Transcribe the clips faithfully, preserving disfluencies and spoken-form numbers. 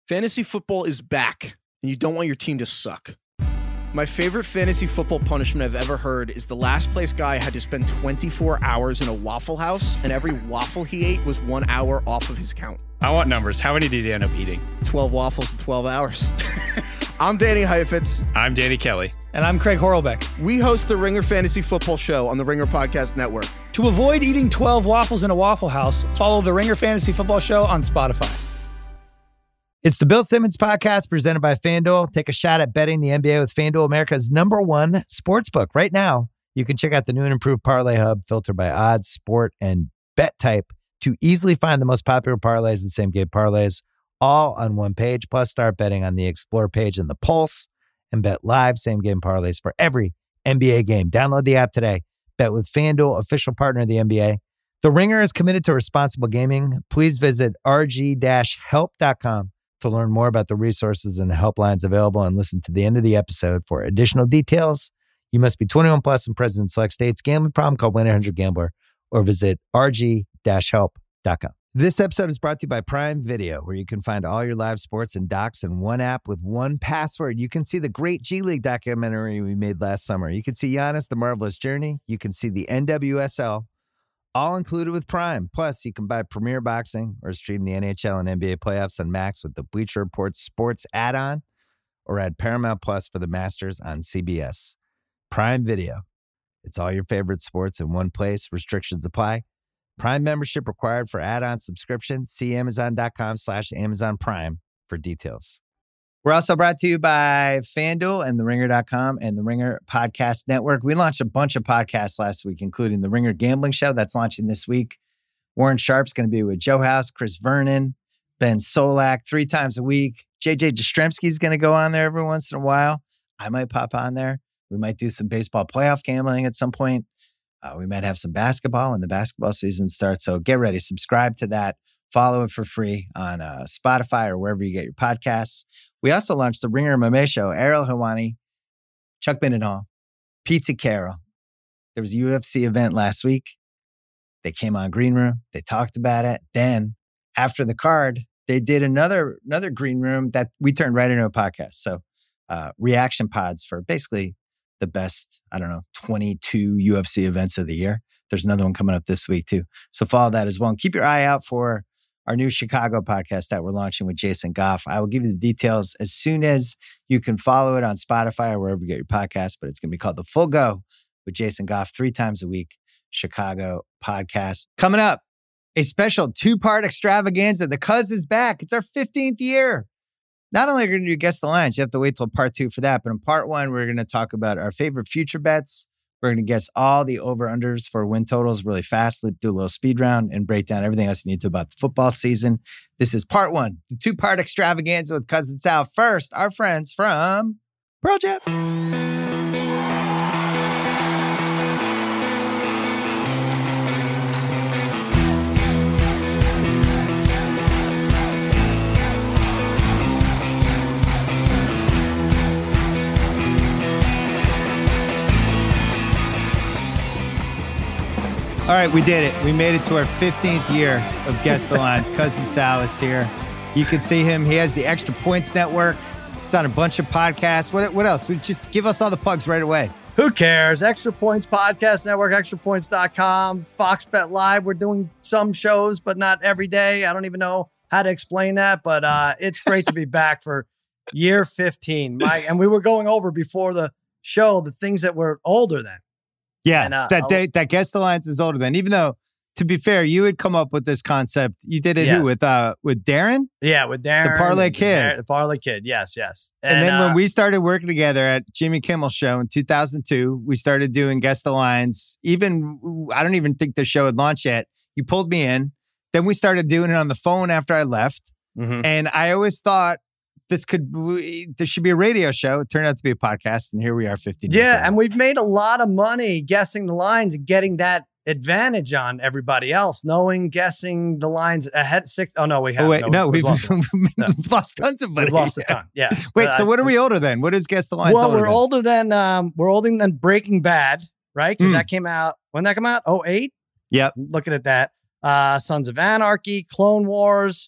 Fantasy football is back, and you don't want your team to suck. My favorite fantasy football punishment I've ever heard is the last place guy had to spend twenty-four hours in a Waffle House, and every waffle he ate was one hour off of his count. I want numbers. How many did you end up eating? twelve waffles in twelve hours. I'm Danny Heifetz. I'm Danny Kelly. And I'm Craig Horlbeck. We host the Ringer Fantasy Football Show on the Ringer Podcast Network. To avoid eating twelve waffles in a Waffle House, follow the Ringer Fantasy Football Show on Spotify. It's the Bill Simmons Podcast presented by FanDuel. Take a shot at betting the N B A with FanDuel, America's number one sportsbook. Right now, you can check out the new and improved Parlay Hub filtered by odds, sport, and bet type to easily find the most popular parlays and same-game parlays all on one page. Plus, start betting on the Explore page and the Pulse and bet live same-game parlays for every N B A game. Download the app today. Bet with FanDuel, official partner of the N B A. The Ringer is committed to responsible gaming. Please visit r g dash help dot com to learn more about the resources and helplines available and listen to the end of the episode for additional details. You must be twenty-one plus and present in select states. Gambling problem? Call one eight hundred gambler or visit r g dash help dot com. This episode is brought to you by Prime Video, where you can find all your live sports and docs in one app with one password. You can see the great G League documentary we made last summer. You can see Giannis, The Marvelous Journey. You can see the N W S L, all included with Prime. Plus, you can buy Premier Boxing or stream the N H L and N B A playoffs on Max with the Bleacher Report Sports add-on, or add Paramount Plus for the Masters on C B S. Prime Video. It's all your favorite sports in one place. Restrictions apply. Prime membership required for add-on subscriptions. See amazon.com slash Amazon Prime for details. We're also brought to you by FanDuel and the ringer dot com and the Ringer Podcast Network. We launched a bunch of podcasts last week, including the Ringer Gambling Show that's launching this week. Warren Sharp's going to be with Joe House, Chris Vernon, Ben Solak three times a week. J J Jastrzemski's going to go on there every once in a while. I might pop on there. We might do some baseball playoff gambling at some point. Uh, we might have some basketball when the basketball season starts. So get ready. Subscribe to that. Follow it for free on uh, Spotify or wherever you get your podcasts. We also launched the Ringer M M A Show. Ariel Helwani, Chuck Mindenhall, Pizza Carroll. There was a U F C event last week. They came on Green Room. They talked about it. Then after the card, they did another another Green Room that we turned right into a podcast. So uh, reaction pods for basically the best, I don't know, twenty-two U F C events of the year. There's another one coming up this week too. So follow that as well. And keep your eye out for our new Chicago podcast that we're launching with Jason Goff. I will give you the details as soon as you can follow it on Spotify or wherever you get your podcast, but it's going to be called The Full Go with Jason Goff three times a week, Chicago podcast. Coming up, a special two-part extravaganza. The Cuz is back. It's our fifteenth year. Not only are we going to do Guess the Lines, you have to wait till part two for that, but in part one, we're going to talk about our favorite future bets. We're going to guess all the over-unders for win totals really fast, do a little speed round, and break down everything else you need to about the football season. This is part one, the two-part extravaganza with Cousin Sal. First, our friends from Pearl Jam. All right, we did it. We made it to our fifteenth year of Guess the Lines. Cousin Sal is here. You can see him. He has the Extra Points Network. He's on a bunch of podcasts. What, what else? Just give us all the plugs right away. Who cares? Extra Points Podcast Network, extra points dot com, Fox Bet Live. We're doing some shows, but not every day. I don't even know how to explain that, but uh, it's great to be back for year fifteen. Mike, and we were going over before the show the things that were older than. Yeah, and, uh, that they, that Guess the Lines is older than. Even though, to be fair, you had come up with this concept. You did it yes. who, with uh with Darren? Yeah, with Darren. The Parlay Kid. The, the Parlay Kid, yes, yes. And, and then uh, when we started working together at Jimmy Kimmel's show in two thousand two, we started doing Guess the Lines. Even, I don't even think the show had launched yet. You pulled me in. Then we started doing it on the phone after I left. Mm-hmm. And I always thought, This could this should be a radio show. It turned out to be a podcast, and here we are, fifteen years Yeah, old. and we've made a lot of money guessing the lines and getting that advantage on everybody else, knowing guessing the lines ahead. Six. Oh no, we haven't. Oh, wait, no, no, we've, we've, we've, lost, no. we've lost tons of money. We've lost a ton. Yeah. Wait, uh, so what are we older than? What is Guess the Lines? Well, older we're than? older than um, we're older than Breaking Bad, right? Because Mm. that came out when that came out. Oh eight. Yep. Looking at that, uh, Sons of Anarchy, Clone Wars.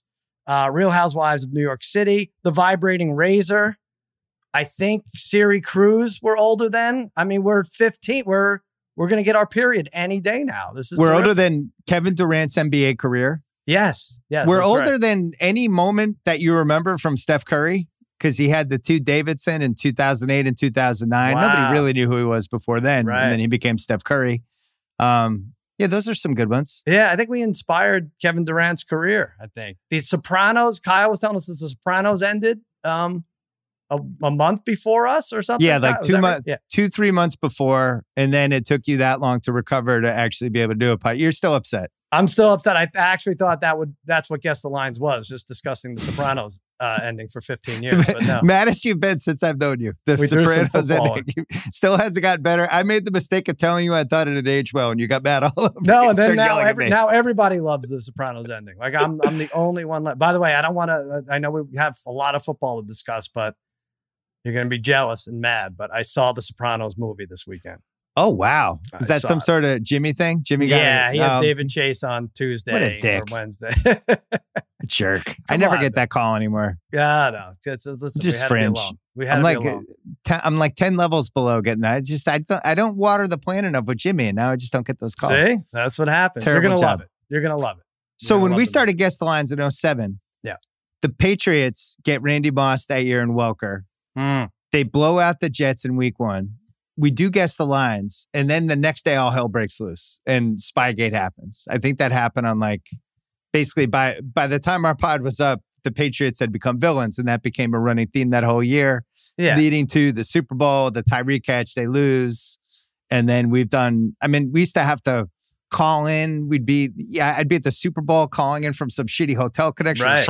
uh, Real Housewives of New York City, The Vibrating Razor. I think Siri Cruz were older then. I mean, we're fifteen. We're we're gonna get our period any day now. This is we're terrific. older than Kevin Durant's N B A career. Yes, yes. We're that's older right. than any moment that you remember from Steph Curry because he had the two Davidson in two thousand eight and two thousand nine. Wow. Nobody really knew who he was before then, Right. and then he became Steph Curry. Um, yeah, those are some good ones. Yeah, I think we inspired Kevin Durant's career. I think The Sopranos. Kyle was telling us that The Sopranos ended um, a, a month before us or something. Yeah, like like that. two Was that right? months, Yeah. two, three months before, and then it took you that long to recover to actually be able to do a pod. You're still upset. I'm still upset. I actually thought that would that's what Guess the Lines was, just discussing The Sopranos uh, ending for fifteen years. But no. Maddest you've been since I've known you. The We threw some Sopranos football ending still hasn't gotten better. I made the mistake of telling you I thought it had aged well, and you got mad all over. No, me and then started now yelling at every, me. now everybody loves The Sopranos ending. Like I'm I'm the only one left. By the way, I don't want to. I know we have a lot of football to discuss, but you're going to be jealous and mad. But I saw The Sopranos movie this weekend. Oh, wow. Is I that saw some it. sort of Jimmy thing? Jimmy got Yeah, it. he has Um, David Chase on Tuesday what a dick. or Wednesday. jerk. I Come never on, get that call anymore. yeah, no, it's, it's, listen, Just we had fringe. to be alone. We had I'm to like, be alone. ten, I'm like ten levels below getting that. I just, I don't, I don't water the plant enough with Jimmy, and now I just don't get those calls. See, that's what happened. Terrible You're gonna job. love it. You're gonna love it. You're So gonna when love we it. started Guess the Lines in oh seven, Yeah. the Patriots get Randy Moss that year in Welker. Mm. They blow out the Jets in week one. We do Guess the Lines, and then the next day all hell breaks loose and Spygate happens. I think that happened on like basically by by the time our pod was up, the Patriots had become villains, and that became a running theme that whole year, Yeah. leading to the Super Bowl, the Tyreek catch, they lose, and then we've done. I mean, we used to have to call in. We'd be yeah, I'd be at the Super Bowl calling in from some shitty hotel connection. Right.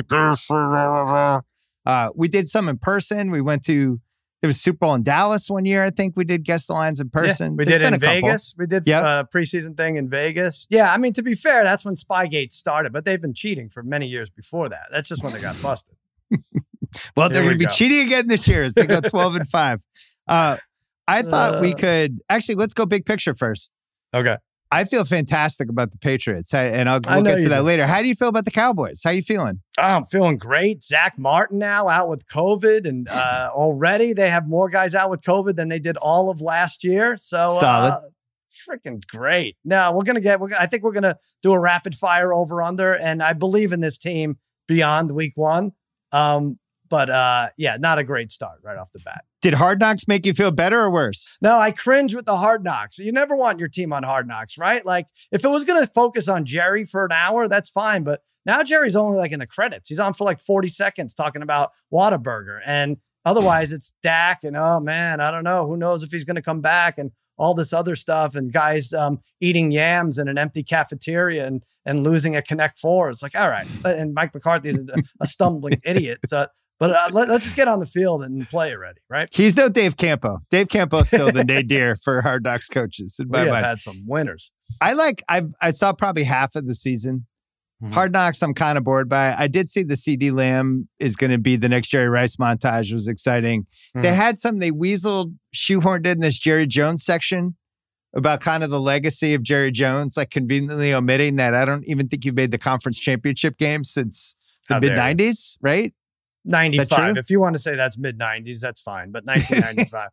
Uh, we did some in person. We went to. There was Super Bowl in Dallas one year. I think we did Guess the Lines in person. Yeah, we There's did been in a couple. Vegas. We did Yep. a preseason thing in Vegas. Yeah, I mean, to be fair, that's when Spygate started, but they've been cheating for many years before that. That's just when they got busted. Well, Here they're we going to be go. cheating again this year as they go twelve and five. Uh, I thought we Uh. could actually let's go big picture first. Okay. I feel fantastic about the Patriots, Hey, and I'll I we'll know get to you that do. later. How do you feel about the Cowboys? How you feeling? Oh, I'm feeling great. Zach Martin now out with COVID, and uh, already they have more guys out with COVID than they did all of last year. So Solid. Uh, freaking great. No, we're gonna get. We're gonna, I think we're gonna do a rapid fire over under, and I believe in this team beyond week one. Um, but uh, yeah, not a great start right off the bat. Did Hard Knocks make you feel better or worse? No, I cringe with the Hard Knocks. You never want your team on Hard Knocks, right? Like if it was going to focus on Jerry for an hour, that's fine. But now Jerry's only like in the credits. He's on for like forty seconds talking about Whataburger. And otherwise it's Dak and, oh man, I don't know. Who knows if he's going to come back and all this other stuff and guys um, eating yams in an empty cafeteria and, and losing a Connect Four. It's like, all right. And Mike McCarthy's a, a stumbling idiot. So, but uh, let, let's just get on the field and play already, right? He's no Dave Campo. Dave Campo's still the nadir for Hard Knocks coaches. In We my have mind. had some winners. I like. I've I saw probably half of the season. Mhm. Hard Knocks, I'm kind of bored by. I did see the C D Lamb is going to be the next Jerry Rice montage. Was exciting. They Mhm. had some. They weaseled, shoehorned in this Jerry Jones section about kind of the legacy of Jerry Jones, like conveniently omitting that. I don't even think you've made the conference championship game since the How dare mid you. nineties, right? ninety-five. true? If you want to say that's mid nineties, that's fine. But nineteen ninety-five.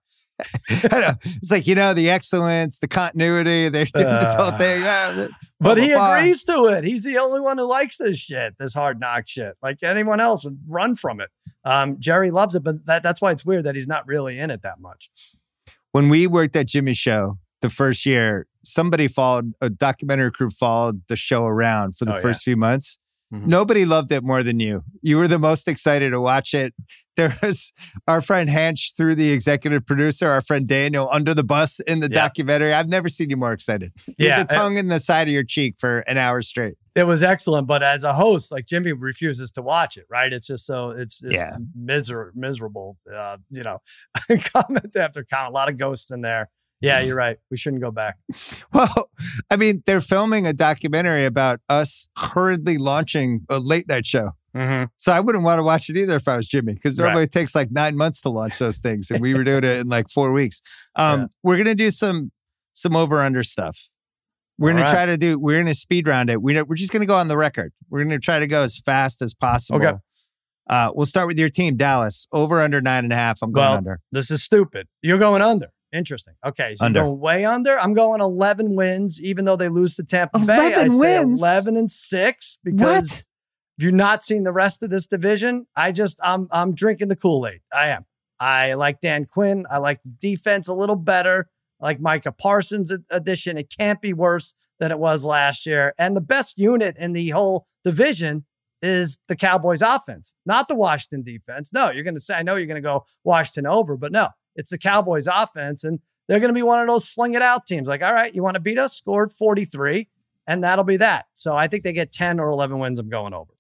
I know. It's like, you know, the excellence, the continuity. They're doing this whole Uh, thing. Yeah, blah, But blah, he blah. agrees to it. He's the only one who likes this shit, this hard knock shit. Like anyone else would run from it. Um, Jerry loves it, but that, that's why it's weird that he's not really in it that much. When we worked at Jimmy's show the first year, somebody followed, a documentary crew followed the show around for the Oh, yeah. first few months. Mhm. Nobody loved it more than you. You were the most excited to watch it. There was our friend Hanch through the executive producer, our friend Daniel under the bus in the Yeah. documentary. I've never seen you more excited. You Yeah, had the tongue in the side of your cheek for an hour straight. It was excellent, but as a host, like Jimmy refuses to watch it, right? It's just so it's just Yeah. miser- miserable, uh, you know, comment after comment, a lot of ghosts in there. Yeah, you're right. We shouldn't go back. Well, I mean, they're filming a documentary about us hurriedly launching a late night show. Mm-hmm. So I wouldn't want to watch it either if I was Jimmy, because Right. normally it takes like nine months to launch those things, and we were doing it in like four weeks. Um, Yeah. We're gonna do some some over under stuff. We're going All to right. try to do, we're going to speed round it. We, we're just going to go on the record. We're going to try to go as fast as possible. Okay. Uh, we'll start with your team, Dallas. Over under nine and a half. I'm going Well, under. This is stupid. You're going under. Interesting. Okay, so Under. you're going way under. I'm going eleven wins, even though they lose to Tampa Bay. I eleven say wins? eleven and six because What? if you're not seeing the rest of this division, I just I'm I'm drinking the Kool-Aid. I am. I like Dan Quinn. I like the defense a little better. I like Micah Parsons' addition. It can't be worse than it was last year. And the best unit in the whole division is the Cowboys offense, not the Washington defense. No, you're going to say, I know you're going to go Washington over, but no, it's the Cowboys offense. And they're going to be one of those sling it out teams. Like, all right, you want to beat us? Scored forty-three, and that'll be that. So I think they get ten or eleven wins. I'm going over.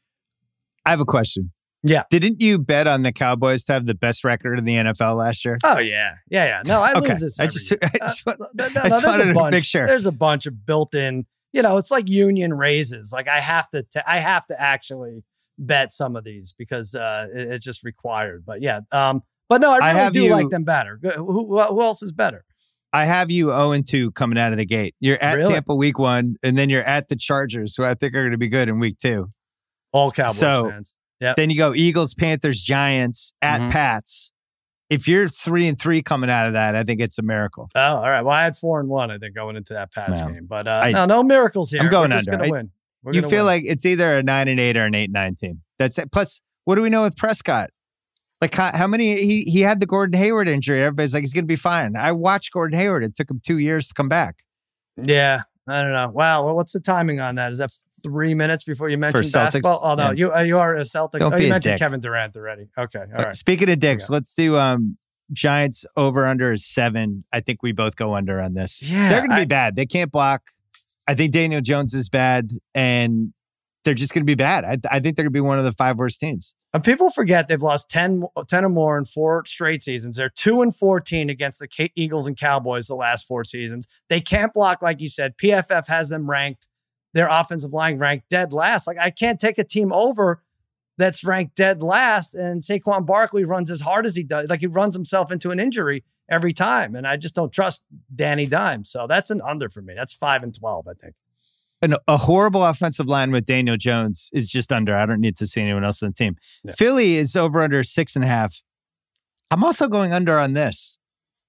I have a question. Yeah. Didn't you bet on the Cowboys to have the best record in the N F L last year? Oh, yeah. Yeah, yeah. No, I Okay. lose this I every just- year. I just Uh, want- no, no, I just there's wanted a to bunch. make sure. There's a bunch of built-in, you know, it's like union raises. Like I have to, t- I have to actually bet some of these because uh, it- it's just required. But yeah, um, but no, I I really have do you- like them better. Who, who, who else is better? I have you oh and two coming out of the gate. You're at Really? Tampa week one, and then you're at the Chargers, who I think are going to be good in week two. All Cowboys So- fans. Yeah. Then you go Eagles, Panthers, Giants, at Mhm. Pats. If you're three and three coming out of that, I think it's a miracle. Oh, all right. Well, I had four and one, I think, going into that Pats Well, game. But uh, I- no, no miracles here. I'm going We're just under. gonna I- win. We're You gonna feel win. like it's either a nine and eight or an eight and nine team. That's it. Plus, what do we know with Prescott? Like how, how many he he had the Gordon Hayward injury. Everybody's like he's going to be fine. I watched Gordon Hayward. It took him two years to come back. Yeah, I don't know. Wow, well, what's the timing on that? Is that three minutes before you mentioned Celtics, basketball? Oh no, yeah. you uh, you are a Celtics. Don't Oh, be you a mentioned dick. Kevin Durant already. Okay, all Uh, right. Speaking of dicks, Okay. let's do um Giants over under is seven. I think we both go under on this. Yeah, they're going to be I- bad. They can't block. I think Daniel Jones is bad, and they're just going to be bad. I, I think they're going to be one of the five worst teams. Uh, people forget they've lost ten, ten or more in four straight seasons. They're two and fourteen against the K- Eagles and Cowboys the last four seasons. They can't block, like you said. P F F has them ranked, their offensive line ranked dead last. Like I can't take a team over that's ranked dead last. And Saquon Barkley runs as hard as he does. Like he runs himself into an injury every time. And I just don't trust Danny Dimes. So that's an under for me. That's five and twelve, I think. An, a horrible offensive line with Daniel Jones is just under. I don't need to see anyone else on the team. Yeah. Philly is over under six and a half. I'm also going under on this.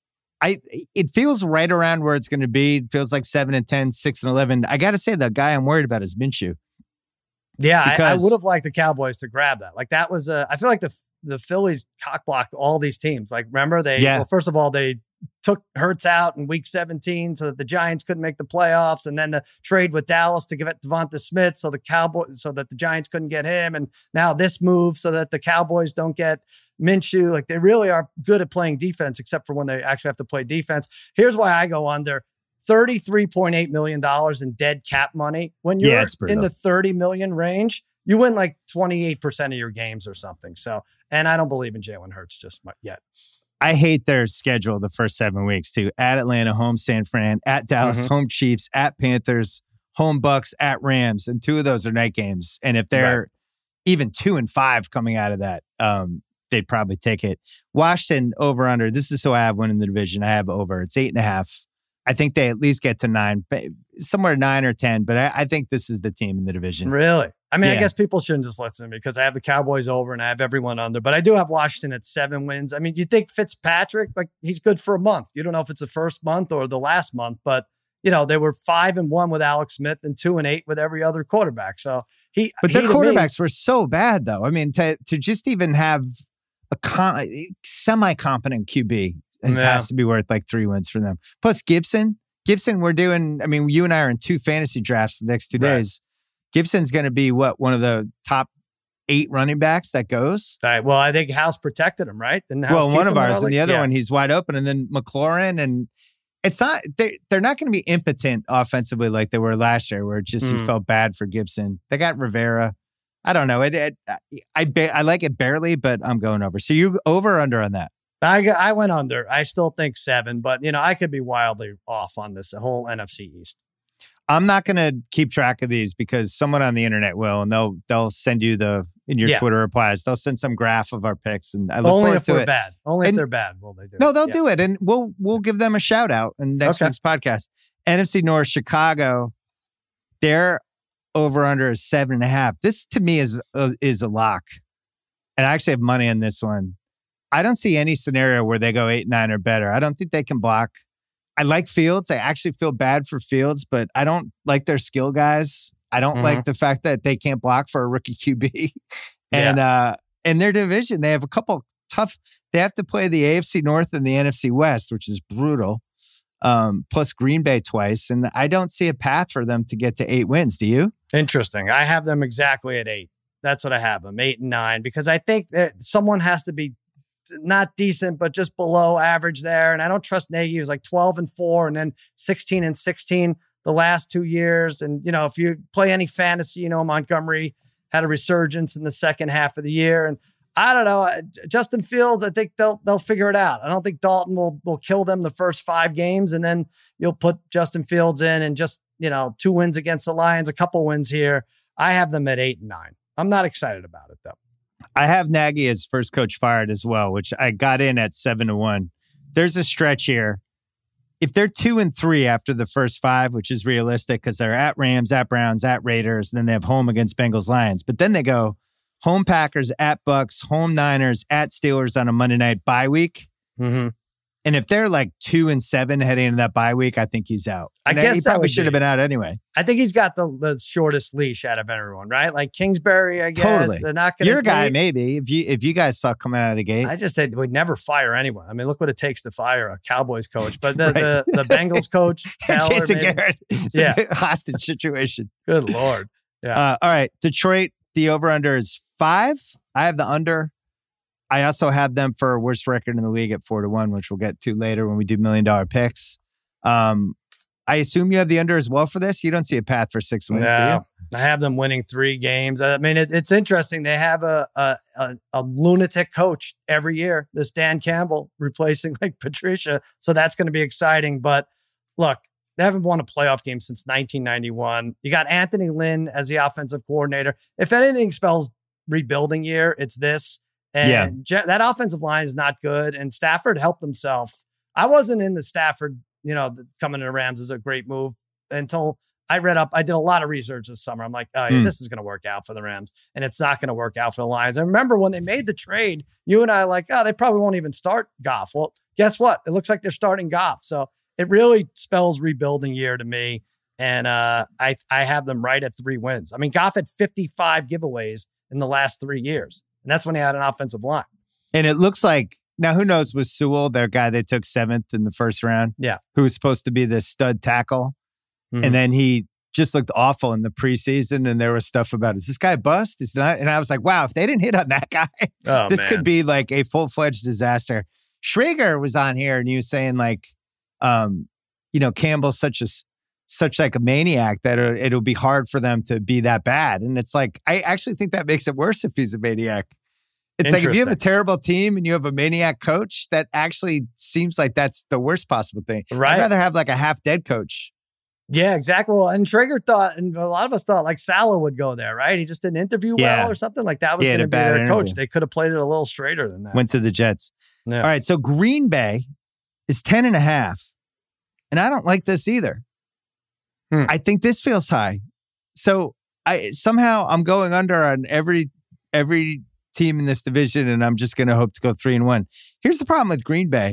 I it feels right around where it's going to be. It feels like seven and ten, six and eleven. I got to say, the guy I'm worried about is Minshew. Yeah, I, I Because- would have liked the Cowboys to grab that. Like that was, uh, I feel like the the Phillies cockblocked all these teams. Like remember they, Yeah. well, first of all, they took Hurts out in week seventeen so that the Giants couldn't make the playoffs, and then the trade with Dallas to give it Devonta Smith so the Cowboys, so that the Giants couldn't get him, and now this move so that the Cowboys don't get Minshew. Like they really are good at playing defense, except for when they actually have to play defense. Here's why I go under. thirty-three point eight million dollars in dead cap money. When you're Yeah, it's brutal. in the thirty million range, you win like twenty-eight percent of your games or something. So, and I don't believe in Jalen Hurts just mu- yet. I hate their schedule the first seven weeks too. At Atlanta, home San Fran, at Dallas, Mhm. home Chiefs, at Panthers, home Bucks, at Rams, and two of those are night games. And if they're even two and five coming out of that, um, they'd probably take it. Washington over under. This is who I have winning the division. I have over. It's eight and a half. I think they at least get to nine, but somewhere nine or ten. But I, I think this is the team in the division. Really? I mean, I Yeah. guess people shouldn't just listen to me because I have the Cowboys over and I have everyone under, but I do have Washington at seven wins. I mean, you think Fitzpatrick, like he's good for a month. You don't know if it's the first month or the last month, but you know, they were five and one with Alex Smith and two and eight with every other quarterback. So he, But he their to me- quarterbacks were so bad, though. I mean, to to just even have a con- semi-competent Q B has, Yeah. has to be worth like three wins for them. Plus Gibson, Gibson, we're doing. I mean, you and I are in two fantasy drafts the next two Right. days. Gibson's going to be what one of the top eight running backs that goes. All right, well, I think House protected him, right? And House Well, keep one of him ours, early? and the other Yeah. one, he's wide open, and then McLaurin, and it's not. They they're not going to be impotent offensively like they were last year, where it just you Mm. felt bad for Gibson. They got Rivera. I don't know. It, it I ba- I like it barely, but I'm going over. So you over or under on that? I got- I went under. I still think seven, but you know, I could be wildly off on this the whole N F C East. I'm not going to keep track of these because someone on the internet will, and they'll they'll send you the in your Yeah. Twitter replies. They'll send some graph of our picks, and I look Only forward if to we're it. bad. Only if And- they're bad will they do No, it. they'll Yeah. do it, and we'll we'll give them a shout out in next Okay. week's podcast. N F C North, Chicago, their over-under is seven and a half. This, to me, is, uh, is a lock. And I actually have money on this one. I don't see any scenario where they go eight, nine or better. I don't think they can block. I like Fields. I actually feel bad for Fields, but I don't like their skill guys. I don't mm-hmm. like the fact that they can't block for a rookie Q B. and yeah. uh, in their division, they have a couple tough. They have to play the A F C North and the N F C West, which is brutal. Um, plus Green Bay twice, and I don't see a path for them to get to eight wins. Do you? Interesting. I have them exactly at eight. That's what I have them, eight and nine, because I think that someone has to be not decent, but just below average there. And I don't trust Nagy. He was like twelve and four and then sixteen and sixteen the last two years. And, you know, if you play any fantasy, you know, Montgomery had a resurgence in the second half of the year. And I don't know, Justin Fields, I think they'll they'll figure it out. I don't think Dalton will will kill them the first five games, and then you'll put Justin Fields in and just, you know, two wins against the Lions, a couple wins here. I have them at eight and nine. I'm not excited about it though. I have Nagy as first coach fired as well, which I got in at seven to one. There's a stretch here. If they're two and three after the first five, which is realistic because they're at Rams, at Browns, at Raiders, and then they have home against Bengals, Lions. But then they go home Packers, at Bucks, home Niners, at Steelers on a Monday night bye week. Mm-hmm. And if they're like two and seven heading into that bye week, I think he's out. I and guess he probably should have been out anyway. I think he's got the, the shortest leash out of everyone, right? Like Kingsbury, I guess. Totally. They're not going to. Your guy, maybe. If you if you guys saw coming out of the gate, I just said we'd never fire anyone. I mean, look what it takes to fire a Cowboys coach. But the right. the, the Bengals coach, Taylor, Jason Garrett, it's yeah, a hostage situation. Good Lord. Yeah. Uh, all right, Detroit. The over under is five. I have the under. I also have them for worst record in the league at four to one, which we'll get to later when we do million dollar picks. Um, I assume you have the under as well for this. You don't see a path for six wins, no, do I have them winning three games. I mean, it, it's interesting. They have a, a a a lunatic coach every year. This Dan Campbell replacing like Patricia, so that's going to be exciting. But look, they haven't won a playoff game since nineteen ninety-one. You got Anthony Lynn as the offensive coordinator. If anything spells rebuilding year, it's this. And yeah. Je- that offensive line is not good. And Stafford helped himself. I wasn't in the Stafford, you know, the, coming to the Rams is a great move until I read up. I did a lot of research this summer. I'm like, oh, yeah, mm. this is going to work out for the Rams. And it's not going to work out for the Lions. I remember when they made the trade, you and I like, oh, they probably won't even start Goff. Well, guess what? It looks like they're starting Goff. So it really spells rebuilding year to me. And uh, I, I have them right at three wins. I mean, Goff had fifty-five giveaways in the last three years. And that's when he had an offensive line. And it looks like, now who knows with Sewell, their guy they took seventh in the first round, yeah, who was supposed to be the stud tackle. Mm-hmm. And then he just looked awful in the preseason. And there was stuff about, is this guy bust? Is not? And I was like, wow, if they didn't hit on that guy, oh, this man. could be like a full-fledged disaster. Schrager was on here and he was saying like, um, you know, Campbell's such a such like a maniac that it'll, it'll be hard for them to be that bad. And it's like, I actually think that makes it worse if he's a maniac. It's like if you have a terrible team and you have a maniac coach, that actually seems like that's the worst possible thing. Right. I'd rather have like a half dead coach. Yeah, exactly. Well, and Traeger thought, and a lot of us thought like Salah would go there, right? He just didn't interview yeah. well or something like that was yeah, going to be their interview. coach. They could have played it a little straighter than that. Went to the Jets. Yeah. All right. So Green Bay is ten and a half. And I don't like this either. Hmm. I think this feels high. So I somehow I'm going under on every every team in this division, and I'm just going to hope to go three and one. Here's the problem with Green Bay.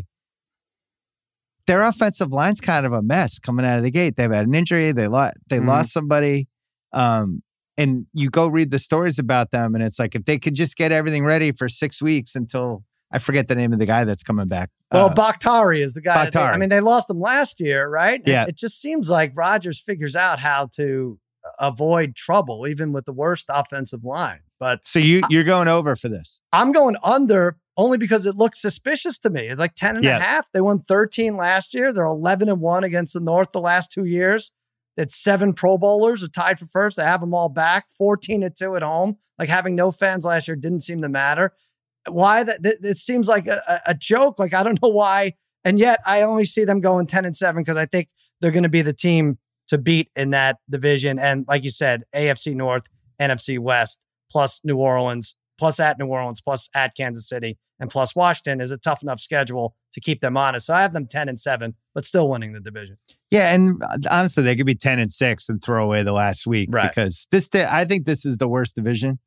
Their offensive line's kind of a mess coming out of the gate. They've had an injury. They lost. They mm-hmm. lost somebody. Um, and you go read the stories about them, and it's like if they could just get everything ready for six weeks until I forget the name of the guy that's coming back. Well, uh, Bakhtari is the guy. That they, I Bakhtari. mean, they lost him last year, right? Yeah. It, it just seems like Rodgers figures out how to avoid trouble, even with the worst offensive line. But so you you're going over for this? I'm going under only because it looks suspicious to me. It's like ten and yeah. a half. They won thirteen last year. They're eleven and one against the North the last two years. It's seven Pro Bowlers are tied for first. They have them all back. fourteen and two at home. Like having no fans last year didn't seem to matter. Why that? Th- it seems like a, a joke. Like I don't know why. And yet I only see them going ten and seven because I think they're going to be the team to beat in that division. And like you said, A F C North, N F C West, plus New Orleans. plus at New Orleans, plus at Kansas City, and plus Washington is a tough enough schedule to keep them honest. So I have them ten and seven, but still winning the division. Yeah, and honestly, they could be ten and six and throw away the last week, right? Because this, I think this is the worst division.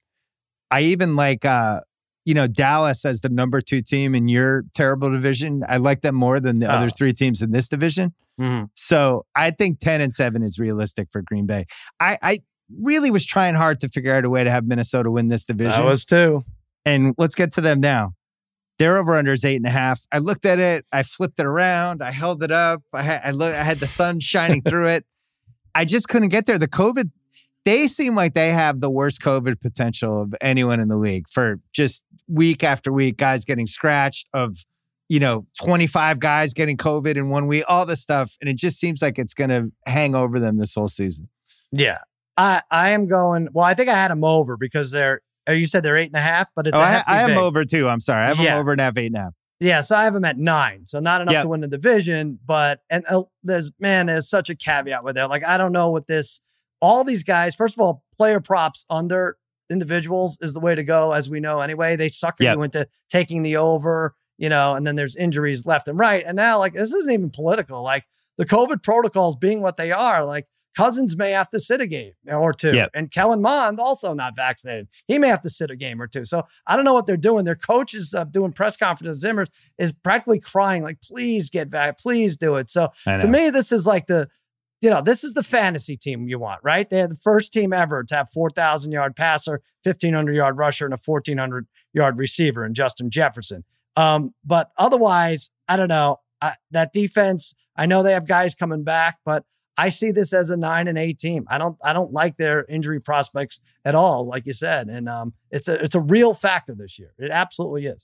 I even like, uh, you know, Dallas as the number two team in your terrible division. I like them more than the oh. other three teams in this division. Mm-hmm. So I think ten and seven is realistic for Green Bay. I, I really was trying hard to figure out a way to have Minnesota win this division. I was too. And let's get to them now. Their over-under is eight and a half. I looked at it. I flipped it around. I held it up. I had, I, look, I had the sun shining through it. I just couldn't get there. The COVID, they seem like they have the worst COVID potential of anyone in the league for just week after week, guys getting scratched, of, you know, twenty-five guys getting COVID in one week, all this stuff. And it just seems like it's going to hang over them this whole season. Yeah. I, I am going, well, I think I had them over because they're, you said they're eight and a half, but it's oh, a I, hefty I am vig. over too. I'm sorry. I have yeah. them over and a half, eight and a half. Yeah, so I have them at nine. So not enough yep. to win the division, but and uh, there's man, there's such a caveat with there. Like I don't know what this. All these guys. First of all, player props under individuals is the way to go, as we know anyway. They sucker yep. you into taking the over, you know, and then there's injuries left and right. And now, like this isn't even political. Like the COVID protocols being what they are, like. Cousins may have to sit a game or two. Yep. And Kellen Mond also not vaccinated. He may have to sit a game or two. So I don't know what they're doing. Their coach is uh, doing press conferences. Zimmer is practically crying, like, please get back. Please do it. So to me, this is like the, you know, this is the fantasy team you want, right? They had the first team ever to have four thousand yard passer, fifteen hundred yard rusher, and a fourteen hundred yard receiver in Justin Jefferson. Um, but otherwise, I don't know. I, that defense, I know they have guys coming back, but I see this as a nine and eight team. I don't, I don't like their injury prospects at all, like you said. And um, it's a, it's a real factor this year. It absolutely is.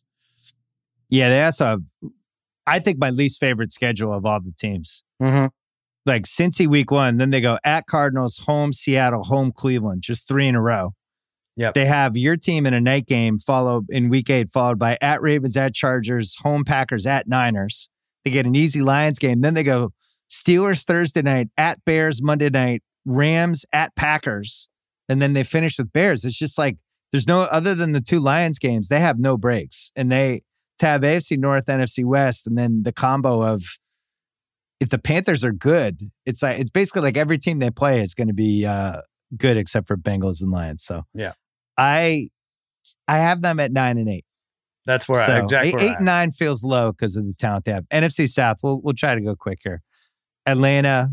Yeah, they also have, I think, my least favorite schedule of all the teams. Mm-hmm. Like Cincy week one, then they go at Cardinals, home Seattle, home Cleveland, just three in a row. Yeah, they have your team in a night game, followed in week eight, followed by at Ravens, at Chargers, home Packers, at Niners. They get an easy Lions game, then they go Steelers Thursday night, at Bears Monday night, Rams at Packers, and then they finish with Bears. It's just like there's no other than the two Lions games. They have no breaks, and they to have A F C North, N F C West, and then the combo of if the Panthers are good, it's like it's basically like every team they play is going to be uh, good except for Bengals and Lions. So yeah, I I have them at nine and eight. That's where so I exactly eight, where eight I and nine feels low because of the talent they have. N F C South, we'll we'll try to go quick here. Atlanta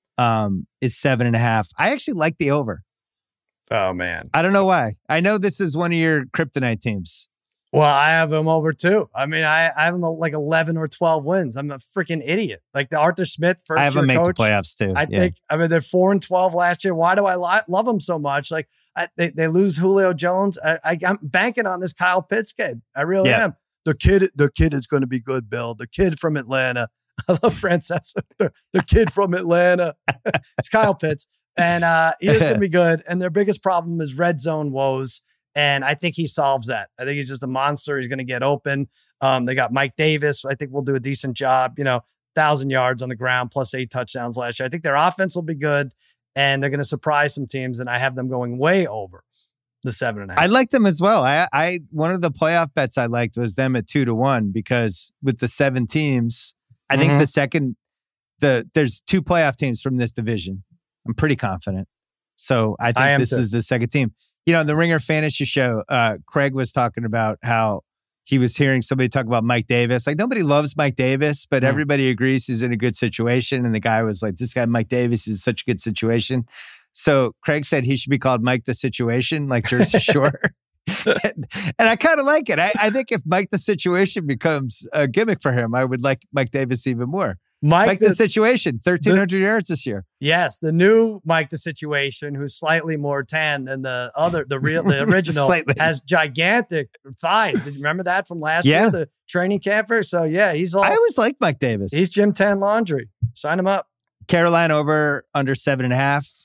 um, is seven and a half. I actually like the over. Oh, man. I don't know why. I know this is one of your kryptonite teams. Well, I have them over too. I mean, I, I have them like eleven or twelve wins. I'm a freaking idiot. Like the Arthur Smith first I have them make coach, the playoffs too. I yeah. think, I mean, they're four and twelve last year. Why do I li- love them so much? Like I, they, they lose Julio Jones. I, I, I'm banking on this Kyle Pitts kid. I really yeah. am. The kid, the kid is going to be good, Bill. The kid from Atlanta. I love Francesa. The kid from Atlanta. It's Kyle Pitts. And uh, he is going to be good. And their biggest problem is red zone woes. And I think he solves that. I think he's just a monster. He's going to get open. Um, they got Mike Davis. I think we'll do a decent job. You know, one thousand yards on the ground plus eight touchdowns last year. I think their offense will be good. And they're going to surprise some teams. And I have them going way over the seven and a half. I like them as well. I, I one of the playoff bets I liked was them at two to one because with the seven teams, I think mm-hmm. the second, the there's two playoff teams from this division. I'm pretty confident. So I think I this too. is the second team. You know, the Ringer Fantasy Show, uh, Craig was talking about how he was hearing somebody talk about Mike Davis. Like nobody loves Mike Davis, but mm. everybody agrees he's in a good situation. And the guy was like, this guy, Mike Davis, is such a good situation. So Craig said he should be called Mike the Situation, like Jersey Shore. and, and I kind of like it. I, I think if Mike the Situation becomes a gimmick for him, I would like Mike Davis even more. Mike, Mike the, the Situation, thirteen hundred the, yards this year. Yes, the new Mike the Situation, who's slightly more tan than the other, the real, the original, has gigantic thighs. Did you remember that from last yeah. year, the training camper? So yeah, he's all. I always liked Mike Davis. He's Jim Tan Laundry. Sign him up. Carolina over under seven and a half.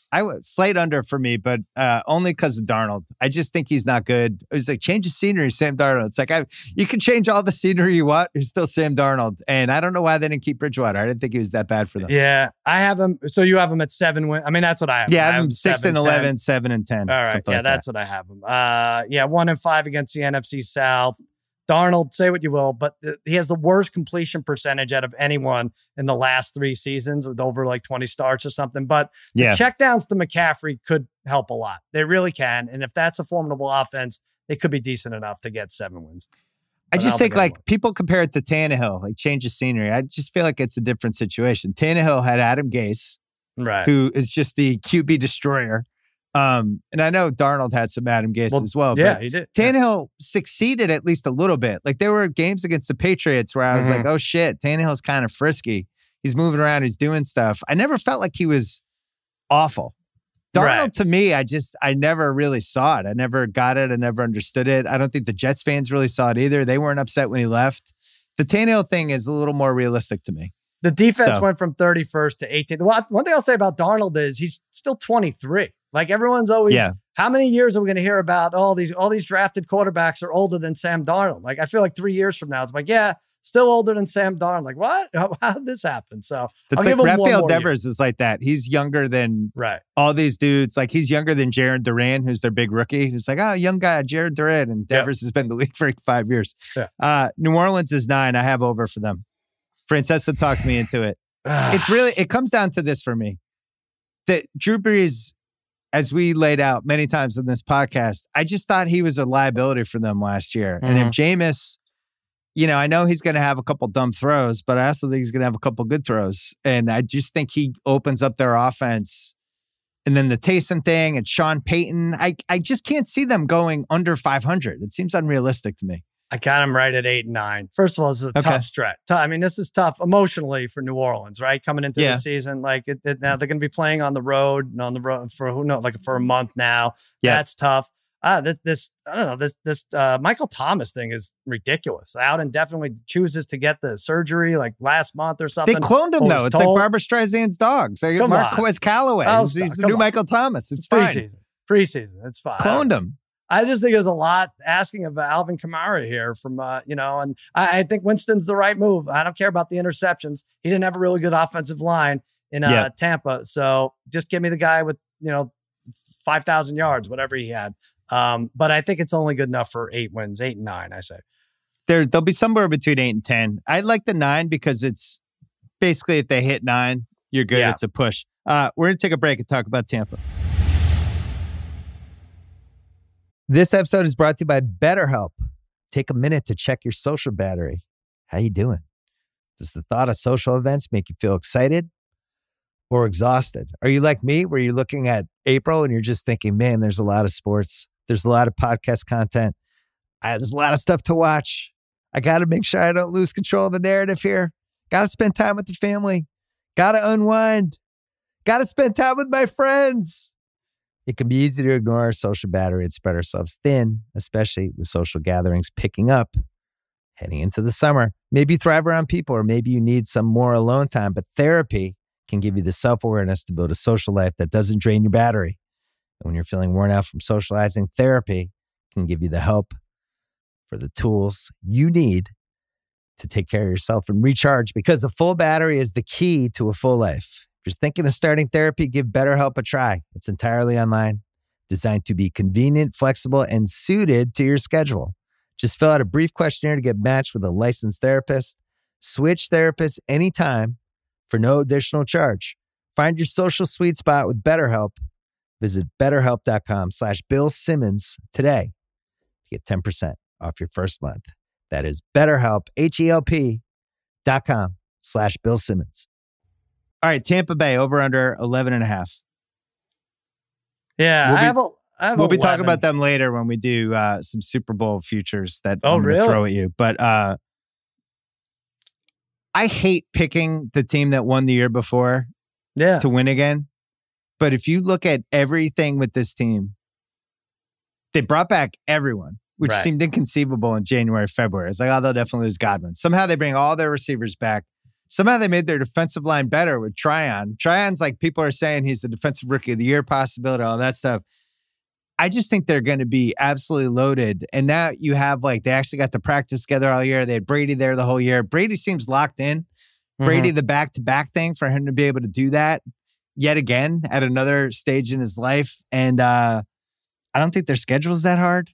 I was slight under for me, but uh, only because of Darnold. I just think he's not good. It was like, change the scenery, Sam Darnold. It's like, I, you can change all the scenery you want. You're still Sam Darnold. And I don't know why they didn't keep Bridgewater. I didn't think he was that bad for them. Yeah, I have him. So you have him at seven win. I mean, that's what I have. Yeah, I I have have him six seven, and eleven, ten. seven and ten. All right. Yeah, like that's that. what I have him. Uh, yeah, one and five against the N F C South. Darnold, say what you will, but th- he has the worst completion percentage out of anyone in the last three seasons with over like twenty starts or something. But Yeah. the checkdowns to McCaffrey could help a lot. They really can. And if that's a formidable offense, they could be decent enough to get seven wins. I But just don't think they like won. people compare it to Tannehill, like change of scenery. I just feel like it's a different situation. Tannehill had Adam Gase, Right. who is just the Q B destroyer. Um, and I know Darnold had some Adam Gase Well, as well. yeah, but he did. Tannehill succeeded at least a little bit. Like there were games against the Patriots where I was Mhm. like, oh shit, Tannehill's kind of frisky. He's moving around. He's doing stuff. I never felt like he was awful. Darnold, Right. to me, I just, I never really saw it. I never got it. I never understood it. I don't think the Jets fans really saw it either. They weren't upset when he left. The Tannehill thing is a little more realistic to me. The defense So- went from thirty-first to eighteenth. Well, one thing I'll say about Darnold is he's still twenty-three. Like everyone's always, Yeah. how many years are we going to hear about all these all these drafted quarterbacks are older than Sam Darnold? Like I feel like three years from now, it's like, yeah, still older than Sam Darnold. Like what? How, how did this happen? So It's I'll like give him one Rafael more year. Devers is like that. He's younger than Right. all these dudes. Like he's younger than Jared Duran, who's their big rookie. He's like, oh, young guy, Jared Duran. And Yeah. Devers has been in the league for like five years. Yeah. Uh, New Orleans is nine. I have over for them. Francesca talked me into it. It's really, it comes down to this for me. That Drew Brees, as we laid out many times in this podcast, I just thought he was a liability for them last year. And if Jameis, you know, I know he's going to have a couple dumb throws, but I also think he's going to have a couple good throws. And I just think he opens up their offense. And then the Taysom thing and Sean Payton, I, I just can't see them going under five hundred. It seems unrealistic to me. I got him right at eight and nine. First of all, this is a Okay. tough stretch. Tou- I mean, this is tough emotionally for New Orleans, right? Coming into Yeah. the season, like it, it- now they're going to be playing on the road and on the road for who knows, like for a month now. Yeah. That's tough. Ah, this, this, I don't know, this, this uh, Michael Thomas thing is ridiculous. Out and definitely chooses to get the surgery like last month or They something. cloned him, Or though. was It's told- like Barbara Streisand's dogs. They got Come on. Marquez Callaway. Oh, he's stop. he's the Come new on. Michael Thomas. It's fine. preseason. Preseason. It's fine. Cloned him. I just think there's a lot asking of Alvin Kamara here from, uh, you know, and I, I think Winston's the right move. I don't care about the interceptions. He didn't have a really good offensive line in uh, Yeah. Tampa. So just give me the guy with, you know, five thousand yards, whatever he had. Um, but I think it's only good enough for eight wins, eight and nine, I say. There, there'll be somewhere between eight and ten. I like the nine because it's basically if they hit nine, you're good. Yeah. It's a push. Uh, we're going to take a break and talk about Tampa. This episode is brought to you by BetterHelp. Take a minute to check your social battery. How you doing? Does the thought of social events make you feel excited or exhausted? Are you like me, where you're looking at April and you're just thinking, man, there's a lot of sports. There's a lot of podcast content. I, there's a lot of stuff to watch. I got to make sure I don't lose control of the narrative here. Got to spend time with the family. Got to unwind. Got to spend time with my friends. It can be easy to ignore our social battery and spread ourselves thin, especially with social gatherings picking up, heading into the summer. Maybe you thrive around people, or maybe you need some more alone time, but therapy can give you the self-awareness to build a social life that doesn't drain your battery. And when you're feeling worn out from socializing, therapy can give you the help for the tools you need to take care of yourself and recharge, because a full battery is the key to a full life. If you're thinking of starting therapy, give BetterHelp a try. It's entirely online, designed to be convenient, flexible, and suited to your schedule. Just fill out a brief questionnaire to get matched with a licensed therapist. Switch therapists anytime for no additional charge. Find your social sweet spot with BetterHelp. Visit betterhelp.com slash Bill Simmons today to get ten percent off your first month. That is BetterHelp, H-E-L-P dot com slash Bill Simmons. All right, Tampa Bay over under eleven and a half. Yeah, We'll I be- have a. I have We'll be talking eleven. about them later when we do uh, some Super Bowl futures that Oh, I'm going to really? throw at you. But uh, I hate picking the team that won the year before Yeah. to win again. But if you look at everything with this team, they brought back everyone, which Right. seemed inconceivable in January, February. It's like, oh, they'll definitely lose Godwin. Somehow they bring all their receivers back. somehow they made their defensive line better with Tryon. Tryon's like, people are saying he's the defensive rookie of the year possibility, all that stuff. I just think they're going to be absolutely loaded. And now you have like, they actually got to practice together all year. They had Brady there the whole year. Brady seems locked in. Mm-hmm. Brady, the back-to-back thing for him to be able to do that yet again at another stage in his life. And uh, I don't think their schedule is that hard.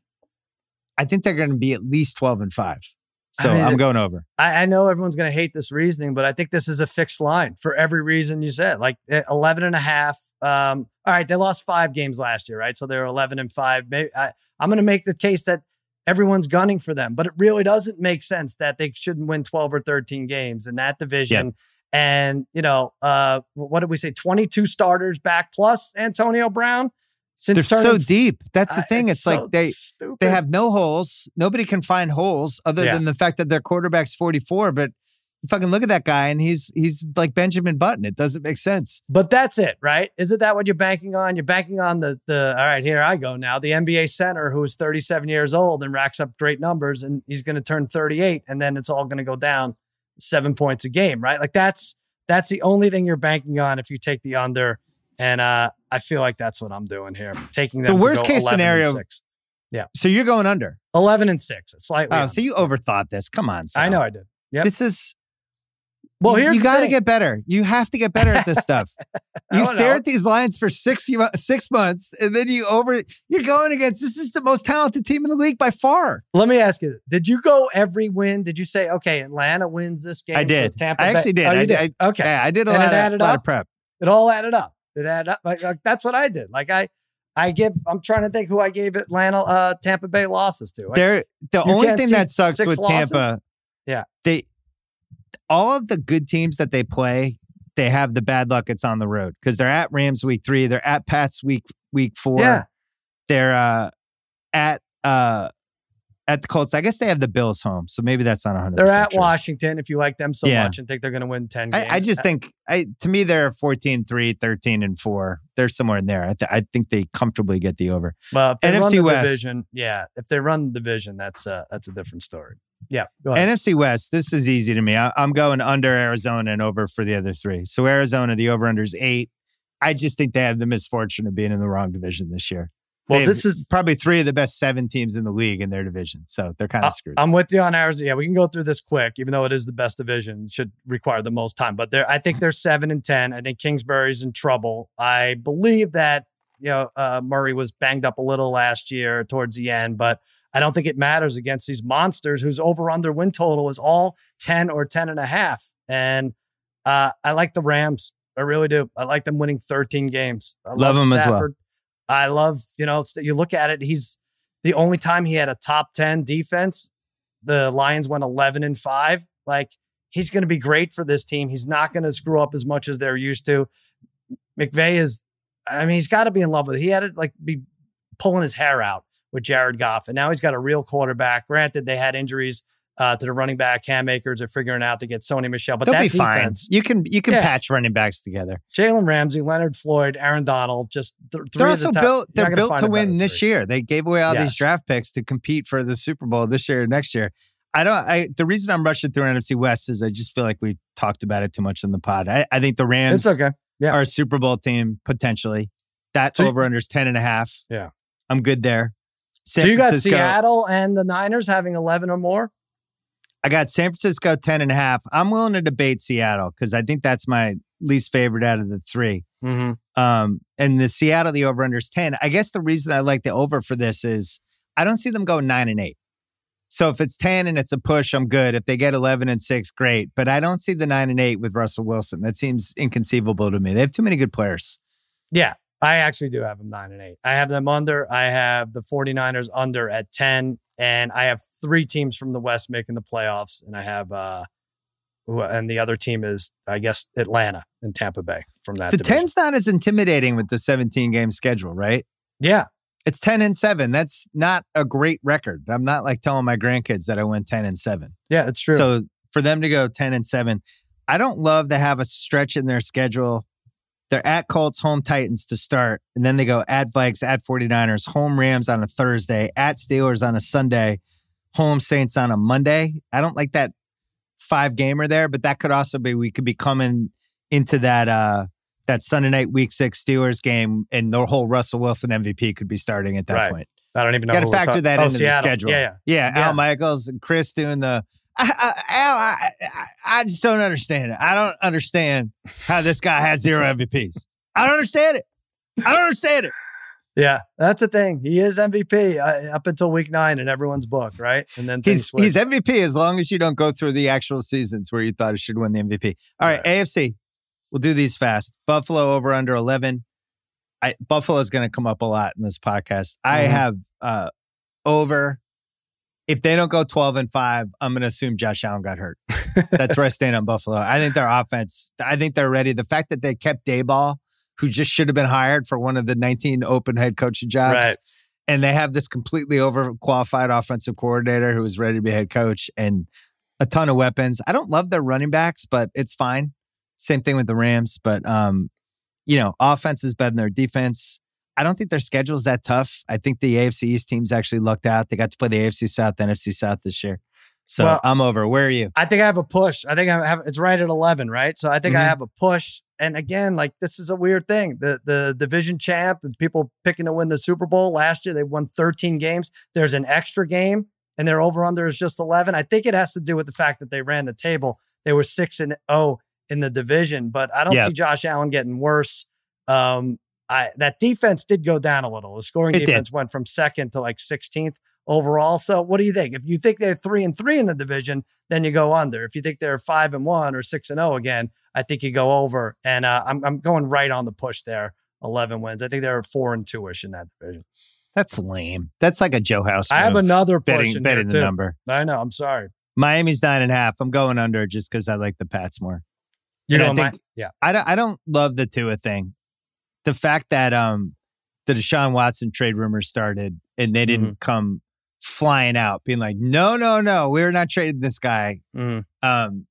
I think they're going to be at least twelve and five. So I mean, I'm going over. I, I know everyone's going to hate this reasoning, but I think this is a fixed line for every reason you said. Like eleven and a half. Um, all right, they lost five games last year, right? So they're eleven and five. Maybe I, I'm going to make the case that everyone's gunning for them, but it really doesn't make sense that they shouldn't win twelve or thirteen games in that division. Yep. And, you know, uh, what did we say? twenty-two starters back plus Antonio Brown. Since They're turning, so deep. That's the thing. It's, it's so like they stupid. they have no holes. Nobody can find holes other yeah. than the fact that their quarterback's forty-four. But you fucking look at that guy and he's he's like Benjamin Button. It doesn't make sense. But that's it, right? Isn't that what you're banking on? You're banking on the the all right, here I go now. The N B A center who is thirty-seven years old and racks up great numbers, and he's going to turn thirty-eight, and then it's all going to go down seven points a game, right? Like that's that's the only thing you're banking on if you take the under. And uh, I feel like that's what I'm doing here. Taking them the worst to go case scenario. six. Yeah. So you're going under eleven and six. Slightly. Oh, under. So you overthought this. Come on. Sal. I know I did. Yeah. This is. Well, here's you got to get better. You have to get better at this stuff. You stare know. at these lines for six six months, and then you over. You're going against. This is the most talented team in the league by far. Let me ask you: did you go every win? Did you say, okay, Atlanta wins this game? I did. So Tampa I actually Bay- did. Oh, you I did. I, okay. Yeah, I did a and lot, it added of, lot up. of prep. It all added up. It added up. Like, like that's what I did. Like I, I give. I'm trying to think who I gave Atlanta, uh, Tampa Bay losses to. They're the you only thing that sucks with losses? Tampa. Yeah, they all of the good teams that they play, they have the bad luck. It's on the road because they're at Rams week three. They're at Pats week week four. Yeah, they're uh, at uh, at the Colts. I guess they have the Bills home, so maybe that's not one hundred. They're at true. Washington. If you like them so yeah. much and think they're going to win ten games, I, I just think I to me they're fourteen three, thirteen and four. They're somewhere in there. I, th- I think they comfortably get the over. Well, if they N F C run the West, division, yeah. If they run the division, that's uh, that's a different story. Yeah. Go ahead. N F C West. This is easy to me. I, I'm going under Arizona and over for the other three. So Arizona, the over under is eight. I just think they have the misfortune of being in the wrong division this year. Well, They've this is probably three of the best seven teams in the league in their division. So they're kind of screwed. I'm with you on Arizona. Yeah, we can go through this quick, even though it is the best division, it should require the most time. But they're, I think they're seven and ten. I think Kingsbury's in trouble. I believe that, you know, uh, Murray was banged up a little last year towards the end, but I don't think it matters against these monsters whose over-under win total is all ten or ten and a half. And uh, I like the Rams. I really do. I like them winning thirteen games. I love, love them Stafford. as well. I love, you know, you look at it, he's the only time he had a top ten defense. The Lions went eleven and five. Like, he's going to be great for this team. He's not going to screw up as much as they're used to. McVay is, I mean, he's got to be in love with it. He had to like be pulling his hair out with Jared Goff. And now he's got a real quarterback. Granted, they had injuries uh, to the running back. Cam Akers are figuring out to get Sony Michel. But They'll that be defense, fine. You can you can yeah. patch running backs together. Jalen Ramsey, Leonard Floyd, Aaron Donald, just th- three they're of also the top, built. They're not built to win this three. year. They gave away all Yes. these draft picks to compete for the Super Bowl this year, next year. I don't. I the reason I'm rushing through N F C West is I just feel like we talked about it too much in the pod. I, I think the Rams It's okay. Yeah. are a Super Bowl team potentially. That So- over under is ten and a half. Yeah. I'm good there. San So you got Francisco- Seattle and the Niners having eleven or more? I got San Francisco ten and a half. I'm willing to debate Seattle because I think that's my least favorite out of the three. Mm-hmm. Um, and the Seattle, the over under is ten. I guess the reason I like the over for this is I don't see them going nine and eight. So if it's ten and it's a push, I'm good. If they get eleven and six, great. But I don't see the nine and eight with Russell Wilson. That seems inconceivable to me. They have too many good players. Yeah, I actually do have them nine and eight. I have them under. I have the 49ers under at ten. And I have three teams from the West making the playoffs. And I have, uh, who, and the other team is, I guess, Atlanta and Tampa Bay from that The division. ten's not as intimidating with the seventeen game schedule, right? Yeah. It's ten and seven. That's not a great record. I'm not like telling my grandkids that I went ten and seven. Yeah, that's true. So for them to go ten and seven, I don't love to have a stretch in their schedule. They're at Colts, home Titans to start, and then they go at Vikes, at 49ers, home Rams on a Thursday, at Steelers on a Sunday, home Saints on a Monday. I don't like that five gamer there, but that could also be, we could be coming into that, uh, that Sunday night week six Steelers game, and the whole Russell Wilson M V P could be starting at that right. point. I don't even know. Got to factor that oh, into Seattle. the schedule. Yeah, yeah. Yeah, yeah. Al Michaels and Chris doing the, I, I, Al, I, I, I just don't understand it. I don't understand how this guy has zero M V Ps. I don't understand it. I don't understand it. Yeah, that's the thing. He is M V P uh, up until week nine in everyone's book, right? And then he's switch. he's M V P as long as you don't go through the actual seasons where you thought he should win the M V P. All right, right. A F C. We'll do these fast. Buffalo over under eleven. I, Buffalo's going to come up a lot in this podcast. Mm-hmm. I have uh, over. If they don't go twelve and five, I'm going to assume Josh Allen got hurt. That's where I stand on Buffalo. I think their offense, I think they're ready. The fact that they kept Dayball, who just should have been hired for one of the nineteen open head coaching jobs. Right. And they have this completely overqualified offensive coordinator who is ready to be head coach and a ton of weapons. I don't love their running backs, but it's fine. Same thing with the Rams. But, um, you know, offense is better than their defense. I don't think their schedule is that tough. I think the A F C East teams actually lucked out. They got to play the A F C South, N F C South this year. So well, I'm over. Where are you? I think I have a push. I think I have, it's right at eleven, right? So I think mm-hmm. I have a push. And again, like this is a weird thing. The the division champ and people picking to win the Super Bowl last year, they won thirteen games. There's an extra game and their over under is just eleven. I think it has to do with the fact that they ran the table. They were six and oh in the division, but I don't yep. see Josh Allen getting worse. Um, I that defense did go down a little. The scoring it defense did. went from second to like sixteenth overall. So what do you think? If you think they're three and three in the division, then you go under. If you think they're five and one or six and oh again, I think you go over. And uh, I'm I'm going right on the push there. eleven wins. I think they're four and two ish in that division. That's lame. That's like a Joe House. I have another push betting, in betting there the too. number. I know. I'm sorry. Miami's nine and a half. I'm going under just because I like the Pats more. You know, I think, yeah. I don't. I don't love the Tua thing. The fact that um the Deshaun Watson trade rumors started and they didn't mm-hmm. come flying out, being like, no, no, no, we're not trading this guy. Mm-hmm. Um,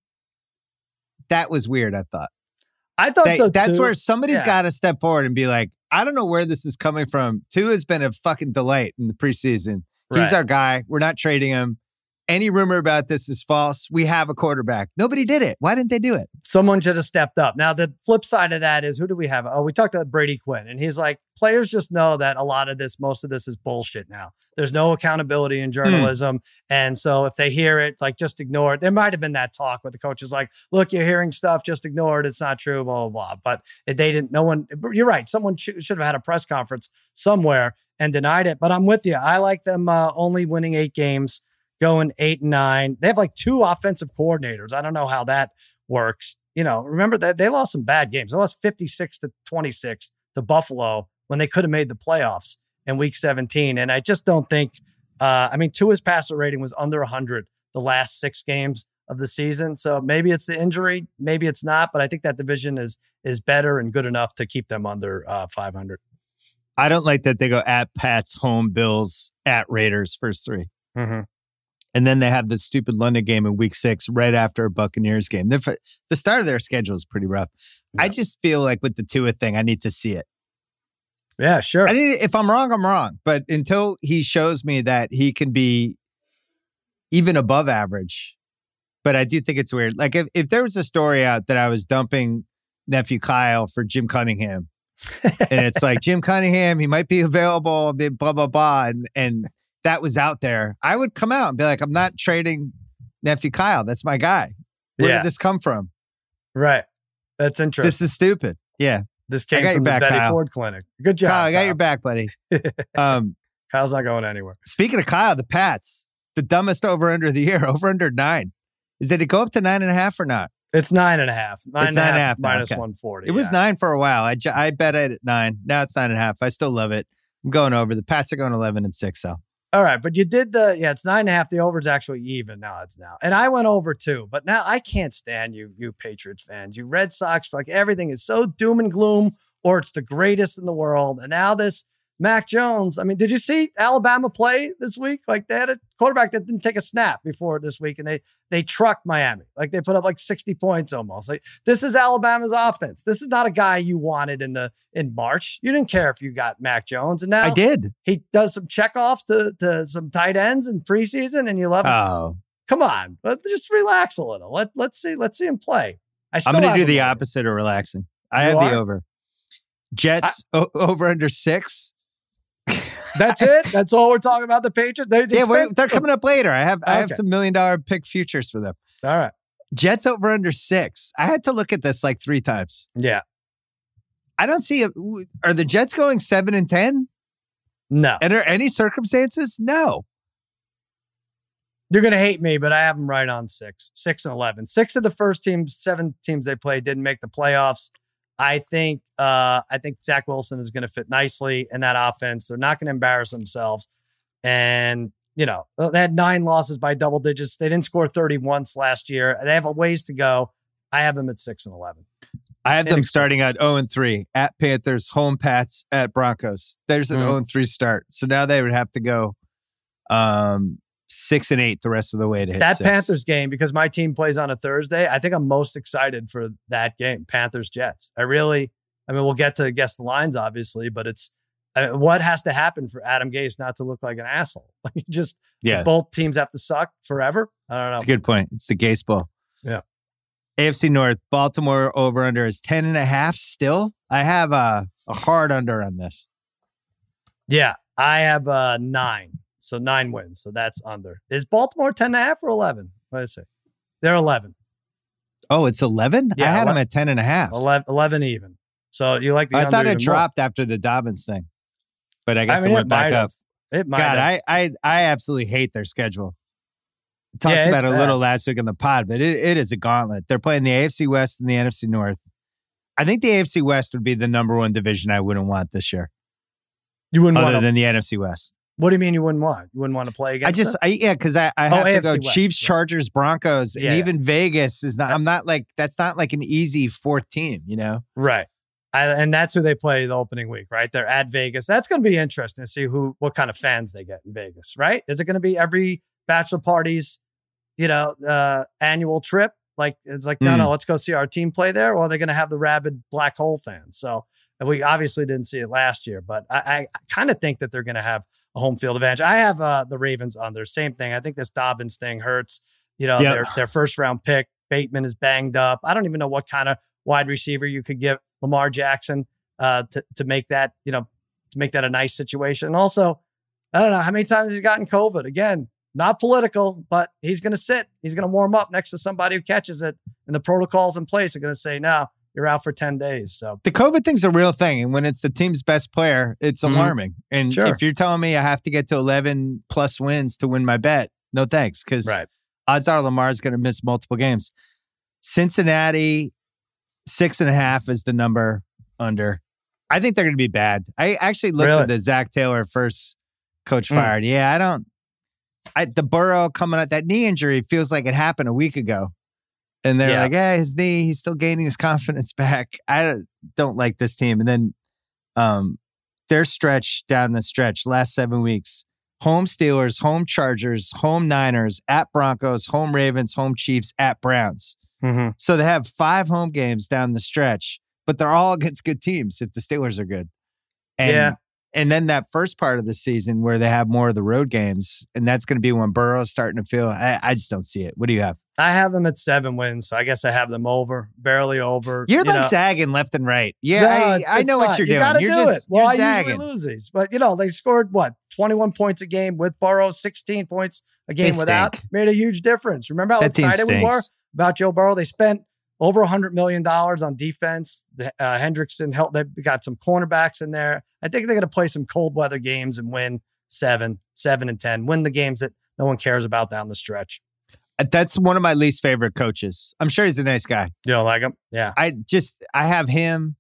that was weird. I thought. I thought they, so. That's too. where somebody's yeah. got to step forward and be like, I don't know where this is coming from. Tua has been a fucking delight in the preseason. He's right. our guy. We're not trading him. Any rumor about this is false. We have a quarterback. Nobody did it. Why didn't they do it? Someone should have stepped up. Now, the flip side of that is, who do we have? Oh, we talked about Brady Quinn, and he's like, players just know that a lot of this, most of this is bullshit now. There's no accountability in journalism. Mm. And so if they hear it, like, just ignore it. There might have been that talk where the coach is like, look, you're hearing stuff, just ignore it. It's not true, blah, blah, blah. But they didn't, no one, you're right. Someone sh- should have had a press conference somewhere and denied it. But I'm with you. I like them uh, only winning eight games. Going eight and nine. They have like two offensive coordinators. I don't know how that works. You know, remember that they lost some bad games. They lost fifty-six to twenty-six to Buffalo when they could have made the playoffs in week seventeen. And I just don't think, uh, I mean, Tua's passer rating was under one hundred the last six games of the season. So maybe it's the injury, maybe it's not, but I think that division is, is better and good enough to keep them under uh, five hundred. I don't like that they go at Pats, home, Bills, at Raiders, first three. Mm-hmm. And then they have the stupid London game in week six, right after a Buccaneers game. The, the start of their schedule is pretty rough. Yeah. I just feel like with the Tua thing, I need to see it. Yeah, sure. I need, if I'm wrong, I'm wrong. But until he shows me that he can be even above average, but I do think it's weird. Like if, if there was a story out that I was dumping nephew Kyle for Jim Cunningham, and it's like, Jim Cunningham, he might be available, blah, blah, blah. And, and, that was out there, I would come out and be like, I'm not trading nephew Kyle. That's my guy. Where yeah. did this come from? Right. That's interesting. This is stupid. Yeah. This came from the back, Betty Kyle. Ford Clinic. Good job, Kyle. I got Kyle. your back, buddy. um, Kyle's not going anywhere. Speaking of Kyle, the Pats, the dumbest over under the year, over under nine. Is did it go up to nine and a half or not? It's nine and a half. Nine, it's and, nine a half, and a half minus okay. one forty. It was yeah. nine for a while. I, I bet it at nine. Now it's nine and a half. I still love it. I'm going over. The Pats are going eleven and six, so. All right, but you did the, yeah, it's nine and a half. The over's actually even. Now it's now. And I went over too, but now I can't stand you, you Patriots fans. You Red Sox, like everything is so doom and gloom, or it's the greatest in the world. And now this Mac Jones, I mean, did you see Alabama play this week? Like they had a quarterback that didn't take a snap before this week, and they they trucked Miami. Like they put up like sixty points almost. Like this is Alabama's offense. This is not a guy you wanted in the in March. You didn't care if you got Mac Jones, and now I did. He does some checkoffs to to some tight ends in preseason, and you love it. Oh, come on, let's just relax a little. Let let's see let's see him play. I I'm going to do the over. opposite of relaxing. I You have are? the over. Jets I, o- over under six. That's it. That's all we're talking about. The Patriots. They, they yeah, spent, wait, they're coming up later. I have I have Okay. some million dollar pick futures for them. All right. Jets over under six. I had to look at this like three times. Yeah. I don't see it. Are the Jets going seven and ten? No. Under any circumstances? No. You're going to hate me, but I have them right on six, six and eleven. Six of the first teams, seven teams they played didn't make the playoffs. I think, uh, I think Zach Wilson is going to fit nicely in that offense. They're not going to embarrass themselves. And, you know, they had nine losses by double digits. They didn't score thirty once last year. They have a ways to go. I have them at six and eleven. I have them starting at oh and three at Panthers, home Pats, at Broncos. There's an Mm. oh and three start. So now they would have to go um, six and eight the rest of the way to hit That six. Panthers game, because my team plays on a Thursday, I think I'm most excited for that game, Panthers Jets. I really, I mean, we'll get to guess the lines, obviously, but it's I mean, what has to happen for Adam Gase not to look like an asshole? Like, just Yeah. both teams have to suck forever. I don't know. That's a good point. It's the Gase Bowl. Yeah. A F C North, Baltimore over under is ten and a half still. I have a, a hard under on this. Yeah, I have uh, nine. So nine wins. So that's under. Is Baltimore ten and a half or eleven? What did I say? They're eleven. Oh, it's eleven? Yeah, I had ele- them at ten and a half. eleven, eleven even. So you like the I under thought it even more. dropped after the Dobbins thing, but I guess I mean, it went back might up. have. It might God, have. I, I I absolutely hate their schedule. Talked Yeah, it's about it a bad. little last week in the pod, but it, it is a gauntlet. They're playing the A F C West and the N F C North. I think the A F C West would be the number one division I wouldn't want this year, You wouldn't other want to. than the N F C West. What do you mean you wouldn't want? You wouldn't want to play against I just, them? I, yeah, because I, I Oh, have to A F C go West, Chiefs, yeah. Chargers, Broncos, Yeah, and yeah. even Vegas is not. I'm not like that's not like an easy fourth team, you know. Right. I, and that's who they play the opening week, right? They're at Vegas. That's going to be interesting to see who, what kind of fans they get in Vegas, right? Is it going to be every bachelor party's, you know, uh, annual trip? Like, it's like, no, Mm. no, let's go see our team play there. Or are they going to have the rabid black hole fans? So and we obviously didn't see it last year, but I, I kind of think that they're going to have a home field advantage. I have uh, the Ravens on their same thing. I think this Dobbins thing hurts. You know, Yep. their their first round pick, Bateman, is banged up. I don't even know what kind of wide receiver you could give Lamar Jackson uh, to to make that, you know, to make that a nice situation. And also, I don't know how many times he's gotten COVID. Again, not political, but he's going to sit. He's going to warm up next to somebody who catches it, and the protocols in place are going to say, "No, you're out for ten days." So The COVID thing's a real thing, and when it's the team's best player, it's Mhm. alarming. And Sure. if you're telling me I have to get to eleven plus wins to win my bet, no thanks, because right, odds are Lamar's going to miss multiple games. Cincinnati, six and a half is the number under. I think they're going to be bad. I actually looked Really? at the Zach Taylor first coach Mm. fired. Yeah, I don't. I the Burrow coming out that knee injury feels like it happened a week ago, and they're Yeah. like, "Yeah, his knee. He's still gaining his confidence back." I don't like this team. And then, um, their stretch down the stretch last seven weeks: home Steelers, home Chargers, home Niners, at Broncos, home Ravens, home Chiefs, at Browns. mm-hmm. So they have five home games down the stretch, but they're all against good teams if the Steelers are good. And, Yeah. And then that first part of the season where they have more of the road games, and that's going to be when Burrow's starting to feel, I, I just don't see it. What do you have? I have them at seven wins, so I guess I have them over, barely over. You're you like know. zagging left and right. Yeah, No, I, it's- I it's know what fine. you're you doing. gotta You're do just it. Well, you're I zagging. usually lose these, but you know they scored what twenty-one points a game with Burrow, sixteen points a game They without. stink. Made a huge difference. Remember how That team excited we were stinks. about Joe Burrow? They spent over a hundred million dollars on defense. The, uh, Hendrickson helped. They got some cornerbacks in there. I think they're going to play some cold weather games and win seven, seven and ten. Win the games that no one cares about down the stretch. Uh, That's one of my least favorite coaches. I'm sure he's a nice guy. You don't like them? Yeah. I just, I have him,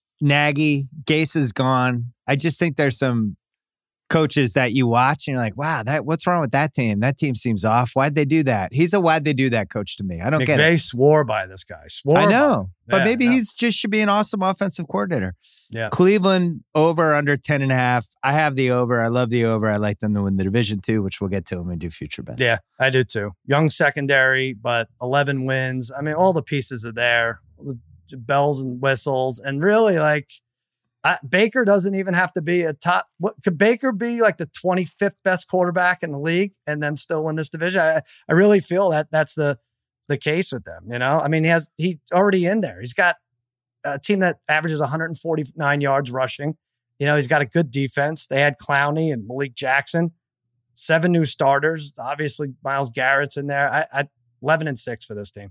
Nagy, Gase is gone. I just think there's some coaches that you watch and you're like, wow, that what's wrong with that team? That team seems off. Why'd they do that? He's a why'd they do that coach to me. I don't get it. McVay swore by this guy. Swore. I by know, him. but Yeah, maybe no. he's just should be an awesome offensive coordinator. Yeah. Cleveland over under ten and a half. I have the over. I love the over. I like them to win the division too, which we'll get to when we do future bets. Yeah, I do too. Young secondary, but eleven wins. I mean, all the pieces are there, the bells and whistles, and really, like, I, Baker doesn't even have to be a top. What could Baker be like the twenty-fifth best quarterback in the league and then still win this division? I, I really feel that that's the the case with them. You know, I mean, he has he's already in there. He's got a team that averages one hundred forty-nine yards rushing. You know, he's got a good defense. They had Clowney and Malik Jackson, seven new starters. Obviously, Myles Garrett's in there. I, I eleven and six for this team.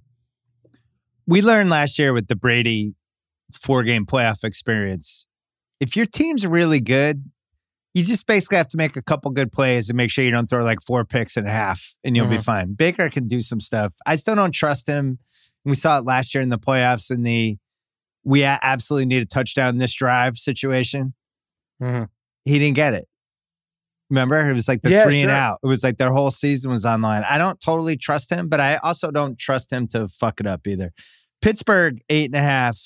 We learned last year with the Brady four game playoff experience. If your team's really good, you just basically have to make a couple good plays and make sure you don't throw like four picks and a half and you'll mm-hmm. be fine. Baker can do some stuff. I still don't trust him. We saw it last year in the playoffs in the we absolutely need a touchdown in this drive situation. Mm-hmm. He didn't get it. Remember? It was like the yeah, three sure. and out. It was like their whole season was on the line. I don't totally trust him, but I also don't trust him to fuck it up either. Pittsburgh, eight and a half.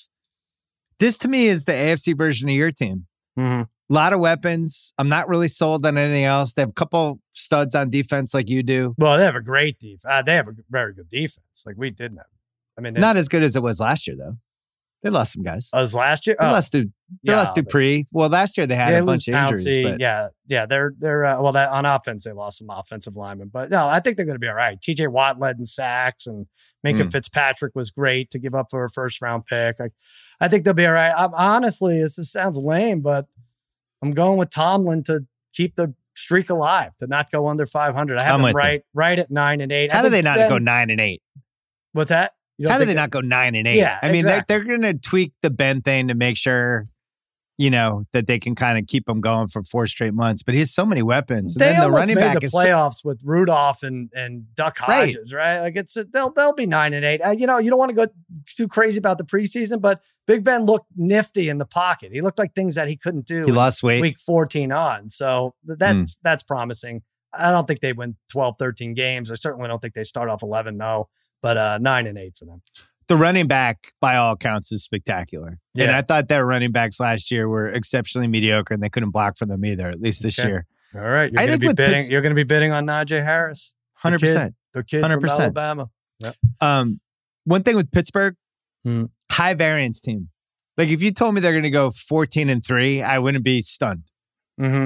This to me is the A F C version of your team. Mm-hmm. A lot of weapons. I'm not really sold on anything else. They have a couple studs on defense like you do. Well, they have a great defense. Uh, they have a very good defense. Like we didn't have. I mean, not as good as it was last year, though. They lost some guys. As last year? They oh. lost, Du- they yeah, lost Dupree. Well, last year they had a bunch of injuries. Pouncey. But... Yeah, yeah. They're, they're uh, well, that, on offense, they lost some offensive linemen. But no, I think they're going to be all right. T J Watt led in sacks, and Minka mm. Fitzpatrick was great to give up for a first round pick. Like, I think they'll be all right. I'm, honestly, this, this sounds lame, but I'm going with Tomlin to keep the streak alive, to not go under five hundred. I have I'm them right, right at nine and eight. How I do they not Ben, go nine and eight? What's that? How do they not go nine and eight? Yeah, I mean, exactly. they're, they're going to tweak the Ben thing to make sure, you know, that they can kind of keep him going for four straight months. But he has so many weapons. And they then the almost running made back the is playoffs so- with Rudolph and and Duck Hodges, right? right? Like it's they'll they'll be nine and eight. Uh, you know, you don't want to go too crazy about the preseason, but Big Ben looked nifty in the pocket. He looked like things that he couldn't do. He lost weight week fourteen on, so that's mm. that's promising. I don't think they win twelve, thirteen games. I certainly don't think they start off eleven. No, but uh, nine and eight for them. The running back, by all accounts, is spectacular. Yeah. And I thought their running backs last year were exceptionally mediocre, and they couldn't block for them either, at least this okay. year. All right. You're going to be bidding. Pitts- you're going to be bidding on Najee Harris. one hundred percent. The kid, the kid one hundred percent. from Alabama. Yep. Um, one thing with Pittsburgh, hmm. high variance team. Like if you told me they're going to go fourteen and three, I wouldn't be stunned. Mm-hmm.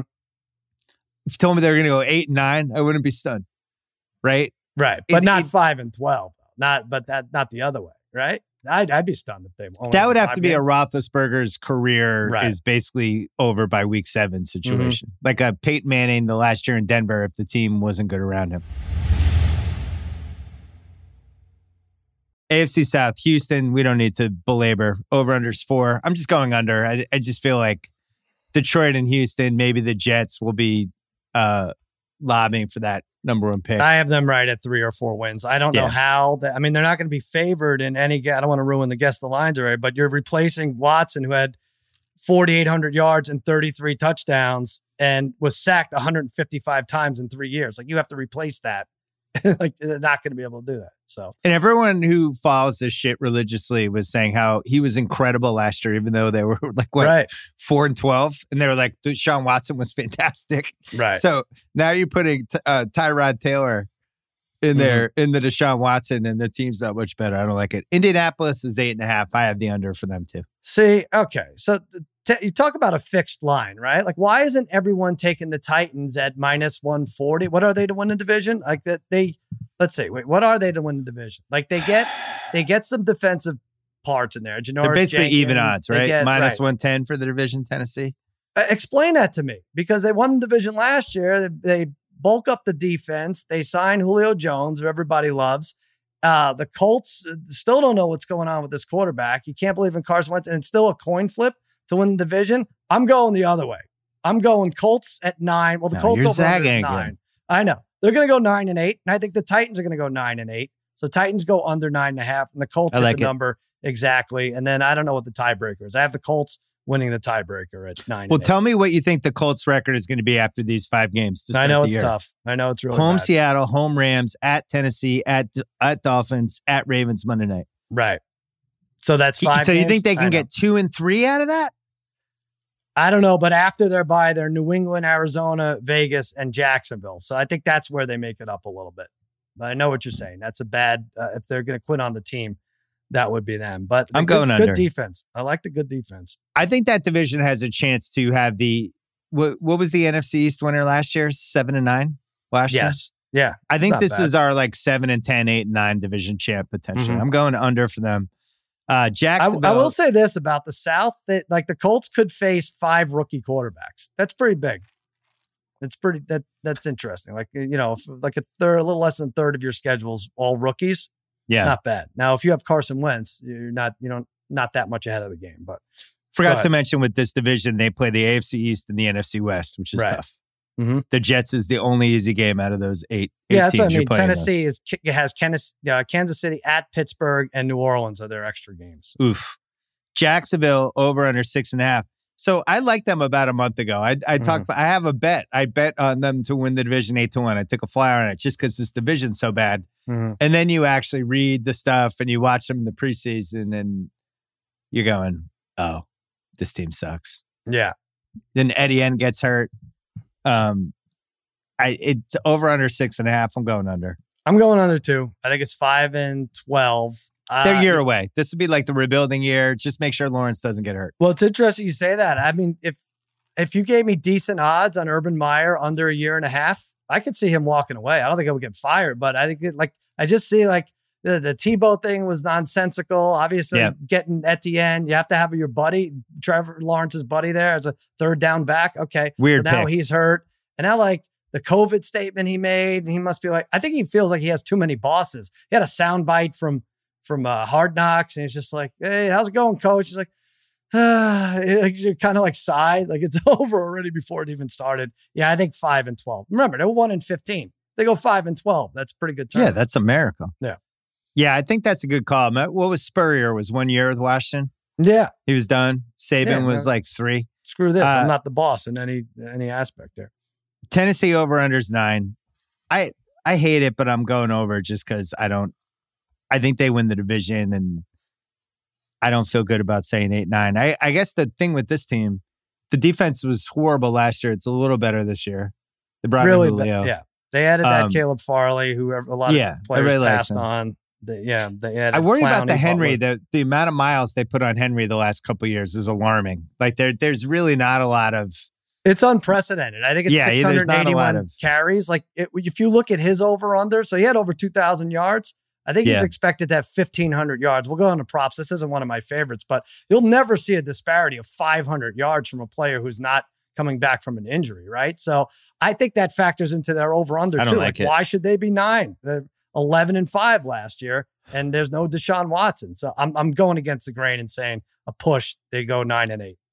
If you told me they're going to go eight and nine, I wouldn't be stunned. Right? Right. But it, not it, five and twelve. Not, but that, not the other way. Right? I'd, I'd be stunned if they only that would have to be games. a Roethlisberger's career right. is basically over by week seven situation. Mm-hmm. Like a Peyton Manning the last year in Denver if the team wasn't good around him. A F C South, Houston, we don't need to belabor. Over-unders four. I'm just going under. I, I just feel like Detroit and Houston, maybe the Jets will be uh, lobbying for that number one pick. I have them right at three or four wins. I don't yeah. know how. They, I mean, they're not going to be favored in any. I don't want to ruin the guess the lines already, but you're replacing Watson, who had forty-eight hundred yards and thirty-three touchdowns and was sacked one hundred fifty-five times in three years. Like you have to replace that. Like they're not going to be able to do that. So, and everyone who follows this shit religiously was saying how he was incredible last year, even though they were like what right. four and twelve, and they were like Deshaun Watson was fantastic. Right. So now you're putting t- uh, Tyrod Taylor in there mm-hmm. in the Deshaun Watson, and the team's not much better. I don't like it. Indianapolis is eight and a half. I have the under for them too. See, okay, so. T- you talk about a fixed line, right? Like, why isn't everyone taking the Titans at minus one forty? What are they to win the division? Like that they, let's see, wait, what are they to win the division? Like they get, they get some defensive parts in there. Janoris They're basically Jenkins, even odds, right? Get, minus right. one ten for the division, Tennessee. Uh, explain that to me, because they won the division last year. They, they bulk up the defense. They sign Julio Jones, who everybody loves. Uh, the Colts still don't know what's going on with this quarterback. You can't believe in Carson Wentz, and it's still a coin flip to win the division. I'm going the other way. I'm going Colts at nine. Well, the no, Colts over is nine. Again. I know. They're going to go nine and eight. And I think the Titans are going to go nine and eight. So Titans go under nine and a half. And the Colts I hit like the it. number exactly. And then I don't know what the tiebreaker is. I have the Colts winning the tiebreaker at nine. Well, and tell eight. me what you think the Colts record is going to be after these five games. To I know the it's year. tough. I know it's really home bad. Seattle, home Rams, at Tennessee, at at Dolphins, at Ravens Monday night. Right. So that's five. So you games? think they can I get know. two and three out of that? I don't know, but after their bye, they're New England, Arizona, Vegas, and Jacksonville. So I think that's where they make it up a little bit. But I know what you're saying. That's a bad, uh, if they're going to quit on the team, that would be them. But I'm good, going under. Good defense. I like the good defense. I think that division has a chance to have the what, what was the N F C East winner last year? Seven and nine last year. Yes. Yeah. I think not this bad. is our like seven and ten, eight and nine division champ potentially. Mhm. I'm going under for them. Uh, I, Jacksonville. I will say this about the South: that like the Colts could face five rookie quarterbacks. That's pretty big. That's pretty. That that's interesting. Like you know, if, like a third, a little less than a third of your schedule's all rookies. yeah. Not bad. Now, if you have Carson Wentz, you're not you know not that much ahead of the game. But Forgot Go to mention with this division, they play the A F C East and the N F C West, which is Right. tough. Mhm. The Jets is the only easy game out of those eight. eight yeah, that's what I teams you're mean. playing Tennessee is has Kansas, uh, Kansas City at Pittsburgh and New Orleans are their extra games. against. Oof. Jacksonville over under six and a half. So I liked them about a month ago. I I talked. I have a bet. I bet on them to win the division eight to one. I took a flyer on it just because this division's so bad. Mhm. And then you actually read the stuff and you watch them in the preseason and you're going, oh, this team sucks. Yeah. Then Etienne gets hurt. Um, I it's over under six and a half. I'm going under. I'm going under two. I think it's five and twelve. They're Uh, a year away. This would be like the rebuilding year. Just make sure Lawrence doesn't get hurt. Well, it's interesting you say that. I mean, if if you gave me decent odds on Urban Meyer under a year and a half, I could see him walking away. I don't think I would get fired, but I think it, like I just see like the, the Tebow thing was nonsensical. Obviously, Yeah. getting Etienne, you have to have your buddy, Trevor Lawrence's buddy there as a third down back. Okay, Weird So now pick. he's hurt, and now like the COVID statement he made, and he must be like, I think he feels like he has too many bosses. He had a soundbite from from uh, Hard Knocks, and he's just like, "Hey, how's it going, coach?" He's like, ah, like you kind of like sighed, like it's over already before it even started. Yeah, I think five and twelve. Remember, they were one and fifteen. They go five and twelve. That's a pretty good. Yeah, Turn. that's a miracle. Yeah. Yeah, I think that's a good call. Ma- What was Spurrier? Was one year with Washington? yeah. He was done. Saban Yeah, was man. like three. Screw this. Uh, I'm not the boss in any any aspect there. Tennessee over unders nine. I I hate it, but I'm going over just because I don't. I think they win the division, and I don't feel good about saying eight nine. I I guess the thing with this team, the defense was horrible last year. It's a little better this year. They brought Really, in but, Julio. yeah. They added that Um, Caleb Farley, who a lot yeah, of players everybody likes passed him. on. They, yeah, they added I worry about Clowney, the Henry. Butler. The the amount of miles they put on Henry the last couple of years is alarming. Like there there's really not a lot of. It's unprecedented. I think it's Yeah, yeah, there's not a lot six hundred eighty-one of- carries. Like it, if you look at his over under, so he had over two thousand yards. I think Yeah. he's expected to have fifteen hundred yards. We'll go into props. This isn't one of my favorites, but you'll never see a disparity of five hundred yards from a player who's not coming back from an injury, right? So I think that factors into their over under I don't too. like it. Why should they be nine? They're eleven and five last year, and there's no Deshaun Watson. So I'm I'm going against the grain and saying a push. They go nine and eight.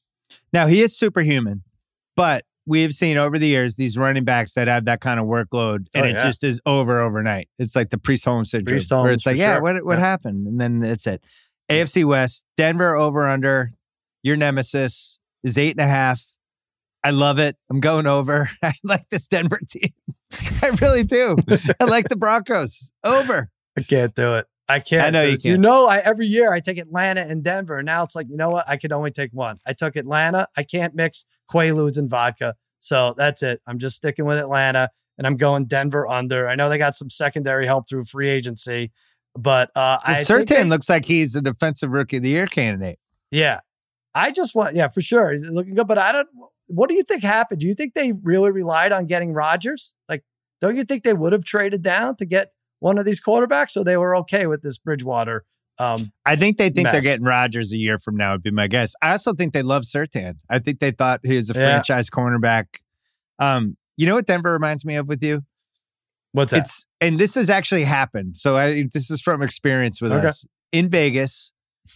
Now he is superhuman, but we've seen over the years these running backs that have that kind of workload, and Oh, it yeah. just is over overnight. It's like the Priest Holmes syndrome, Priest where Holmes, it's like, for yeah, sure. what what Yeah. happened, and then it's it. A F C West, Denver over under. Your nemesis is eight and a half. I love it. I'm going over. I like this Denver team. I really do. I like the Broncos over. I can't do it. I can't. I know do you it. You can't. know, I every year I take Atlanta and Denver, and now it's like, you know what? I could only take one. I took Atlanta. I can't mix Quaaludes and vodka, so that's it. I'm just sticking with Atlanta, and I'm going Denver under. I know they got some secondary help through free agency, but uh, I Well, think they- Surtain looks like he's a defensive rookie of the year candidate. yeah, I just want yeah for sure. He's looking good, but I don't. What do you think happened? Do you think they really relied on getting Rodgers? Like, don't you think they would have traded down to get one of these quarterbacks, or they were okay with this Bridgewater? Um, I think they think they're Mess. getting Rodgers a year from now, would be my guess. I also think they love Surtain. I think they thought he was a Yeah. franchise cornerback. Um, you know what Denver reminds me of with you? what's that? It's and this has actually happened. So I this is from experience with Okay. us. In Vegas,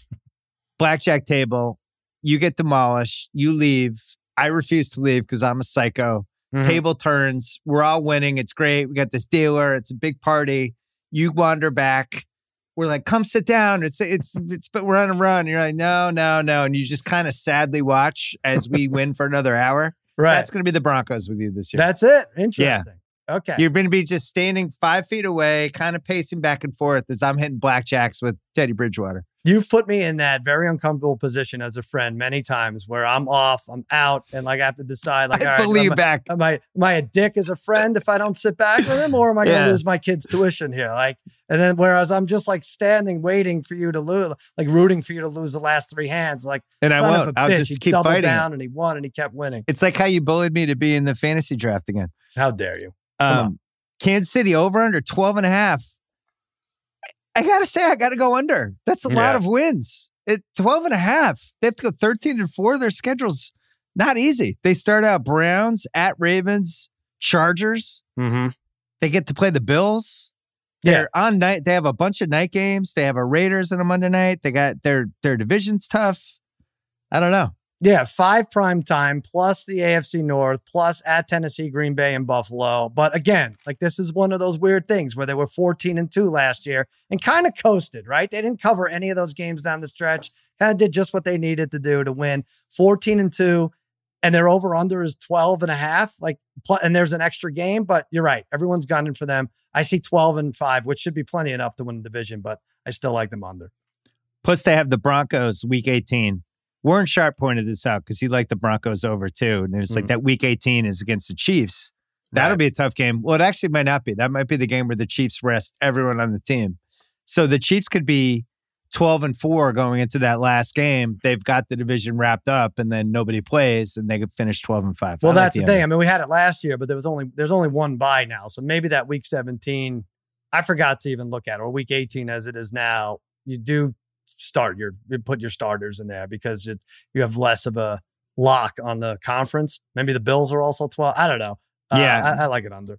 blackjack table, you get demolished, you leave. I refuse to leave because I'm a psycho. Mhm. Table turns, we're all winning. It's great. We got this dealer, it's a big party. You wander back. We're like, come sit down. It's it's it's but we're on a run. You're like, no, no, no. And you just kind of sadly watch as we win for another hour. Right. That's gonna be the Broncos with you this year. That's it. Interesting. Okay. You're going to be just standing five feet away, kind of pacing back and forth as I'm hitting blackjacks with Teddy Bridgewater. You've put me in that very uncomfortable position as a friend many times where I'm off, I'm out, and like I have to decide, like, I all right, believe am, back. Am I, am I a dick as a friend if I don't sit back with him, or am I going to Yeah. lose my kid's tuition here? Like, and then whereas I'm just like standing, waiting for you to lose, like rooting for you to lose the last three hands, like, And I son won't. of a I'll bitch, just he keep doubled fighting down it. and he won and he kept winning. It's like how you bullied me to be in the fantasy draft again. How dare you? Come on. Um, Kansas City over under twelve and a half. I got to say, I got to go under. That's a lot Yeah. of wins. At twelve and a half. They have to go thirteen and four. Their schedule's not easy. They start out Browns, at Ravens, Chargers. Mm-hmm. They get to play the Bills. Yeah. They're on night. They have a bunch of night games. They have a Raiders on a Monday night. They got their their division's tough. I don't know. Yeah, five prime time plus the A F C North plus at Tennessee, Green Bay, and Buffalo. But again, like this is one of those weird things where they were fourteen and two last year and kind of coasted, right? They didn't cover any of those games down the stretch. Kind of did just what they needed to do to win. fourteen and two, and their over under is twelve and a half. Like, pl- and there's an extra game, but you're right. Everyone's gunning for them. I see twelve and five, which should be plenty enough to win the division, but I still like them under. Plus, they have the Broncos week eighteen. Warren Sharp pointed this out because he liked the Broncos over too. And it was like Mhm. that week eighteen is against the Chiefs. That'll Right. be a tough game. Well, it actually might not be. That might be the game where the Chiefs rest everyone on the team. So the Chiefs could be twelve and four going into that last game. They've got the division wrapped up and then nobody plays and they could finish twelve and five. Well, I like that's the under. thing. I mean, we had it last year, but there was only there's only one bye now. So maybe that week seventeen, I forgot to even look at it, or week eighteen as it is now. You do start your you put your starters in there because it, you have less of a lock on the conference. Maybe the Bills are also twelve. I don't know. Uh, Yeah. I, I like it under.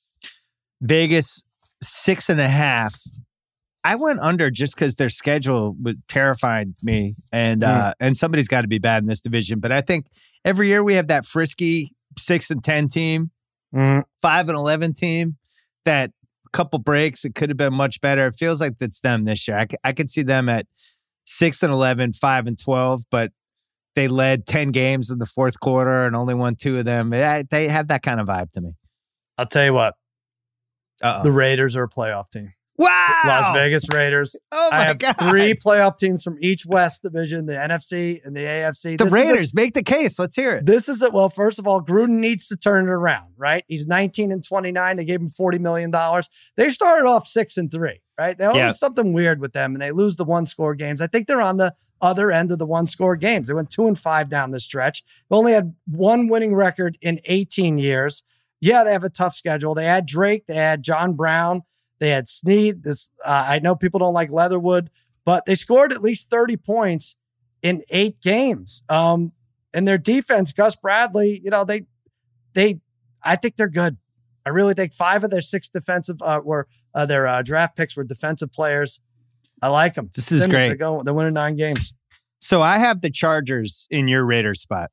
Vegas six and a half. I went under just because their schedule would terrified me, and uh, and somebody's got to be bad in this division. But I think every year we have that frisky six and ten team, Mm. five and eleven team. That couple breaks, it could have been much better. It feels like it's them this year. I, c- I could see them at six and eleven, five and twelve, but they led ten games in the fourth quarter and only won two of them. I, they have that kind of vibe to me. I'll tell you what, Uh-oh. the Raiders are a playoff team. Wow, Las Vegas Raiders. Oh my I have god, three playoff teams from each West division, the N F C and the A F C. The This is a- Raiders, make the case. Let's hear it. This is it. Well, first of all, Gruden needs to turn it around, right? He's nineteen and twenty-nine. They gave him forty million dollars. They started off six and three, right? There was Yeah. something weird with them and they lose the one score games. I think they're on the other end of the one score games. They went two and five down the stretch. They only had one winning record in eighteen years. Yeah, they have a tough schedule. They had Drake. They had John Brown. They had Snead. This uh, I know people don't like Leatherwood, but they scored at least thirty points in eight games. Um, and their defense, Gus Bradley, you know, they, they, I think they're good. I really think five of their six defensive uh, were uh, their uh, draft picks were defensive players. I like them. This is Simmons, great. They're, going, they're winning nine games. So I have the Chargers in your Raiders spot.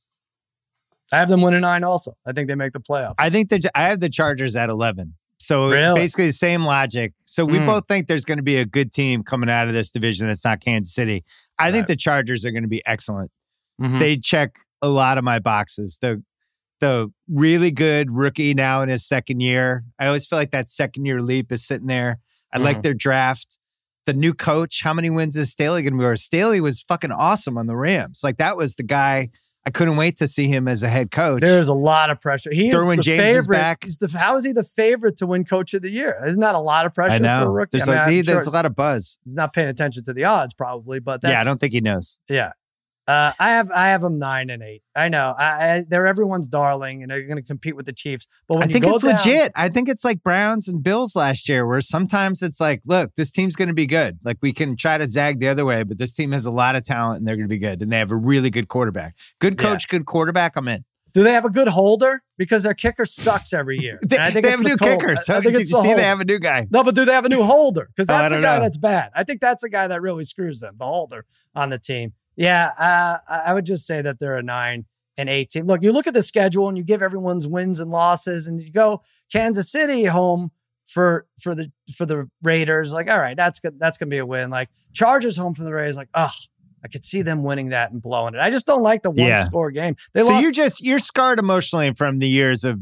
I have them winning nine also. I think they make the playoffs. I think that I have the Chargers at eleven. So Really? basically the same logic. So we Mm. both think there's going to be a good team coming out of this division that's not Kansas City. I think Right. the Chargers are going to be excellent. Mhm. They check a lot of my boxes. The the really good rookie now in his second year. I always feel like that second year leap is sitting there. I like Mhm. their draft. The new coach, how many wins is Staley going to be? Or Staley was fucking awesome on the Rams. Like that was the guy. I couldn't wait to see him as a head coach. There's a lot of pressure. He Derwin is the James is favorite. back. He's the, how is he the favorite to win Coach of the Year? Isn't that a lot of pressure I for a know. rookie? There's, I mean, a, I'm he- sure there's a lot of buzz. he's not paying attention to the odds, probably. But that's, Yeah, I don't think he knows. Yeah, uh, I have I have them nine and eight. I know I, I, they're everyone's darling, and they're going to compete with the Chiefs. But when I you think go it's down, legit. I think it's like Browns and Bills last year, where sometimes it's like, look, this team's going to be good. Like we can try to zag the other way, but this team has a lot of talent and they're going to be good. And they have a really good quarterback. Good coach, good quarterback. I'm in. do they have a good holder? Because their kicker sucks every year. They, And I think they it's have the new col- kickers. I, I think Did it's you the see holder. they have a new guy? No, but do they have a new holder? Because Oh, I that's the don't guy know. that's bad. I think that's the guy that really screws them, the holder on the team. Yeah, uh, I I would just say that they're a nine and eight team. Look, you look at the schedule and you give everyone's wins and losses, and you go Kansas City home for for the for the Raiders. Like, all right, that's good. That's gonna be a win. Like Chargers home for the Raiders. Like, oh, I could see them winning that and blowing it. I just don't like the one Yeah. score game. They So lost. you just you're scarred emotionally from the years of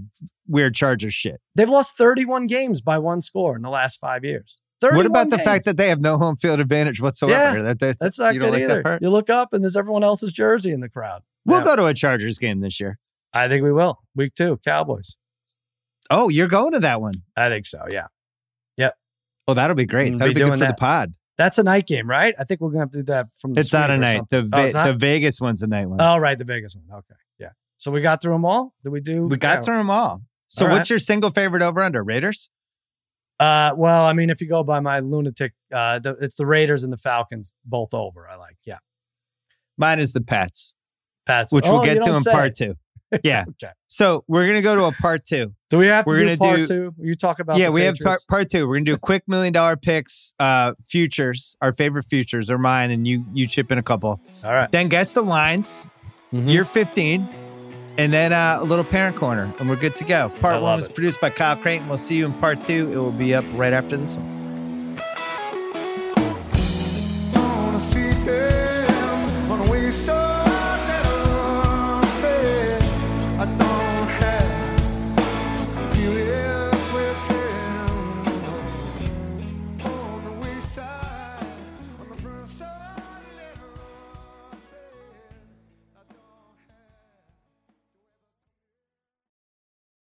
weird Chargers shit. They've lost thirty-one games by one score in the last five years. What about the games. fact that they have no home field advantage whatsoever? Yeah, that they, that's not you good don't like either. that part? You look up and there's everyone else's jersey in the crowd. We'll Yeah. go to a Chargers game this year. I think we will. Week two, Cowboys. Oh, you're going to that one? I think so. Yeah. Oh, that'll be great. We'll That'll be be, good doing for that. the pod. That's a night game, right? I think we're gonna have to do that from the It's not suite a or night. something. The Oh, Ve- it's not? the Vegas one's a night one. Oh, right, the Vegas one. Okay, yeah. So we got through them all. Did we do? we got yeah. through them all. So All right. what's your single favorite over under? Raiders? Uh, well, I mean, if you go by my lunatic, uh, the, it's the Raiders and the Falcons both over. I like, yeah. Mine is the Pats, Pats, which oh, we'll you get to don't in say. part two. Yeah. Okay. So we're gonna go to a part two. Do we have to We're do gonna part do- two? You talk about yeah, the we have part, Patriots? part two. We're gonna do a quick million dollar picks, uh, futures. Our favorite futures are mine, and you you chip in a couple. All right. Then guess the lines. Mhm. Year fifteen, and then uh, a little parent corner, and we're good to go. I Part one love was it. produced by Kyle Creighton. We'll see you in part two. It will be up right after this one.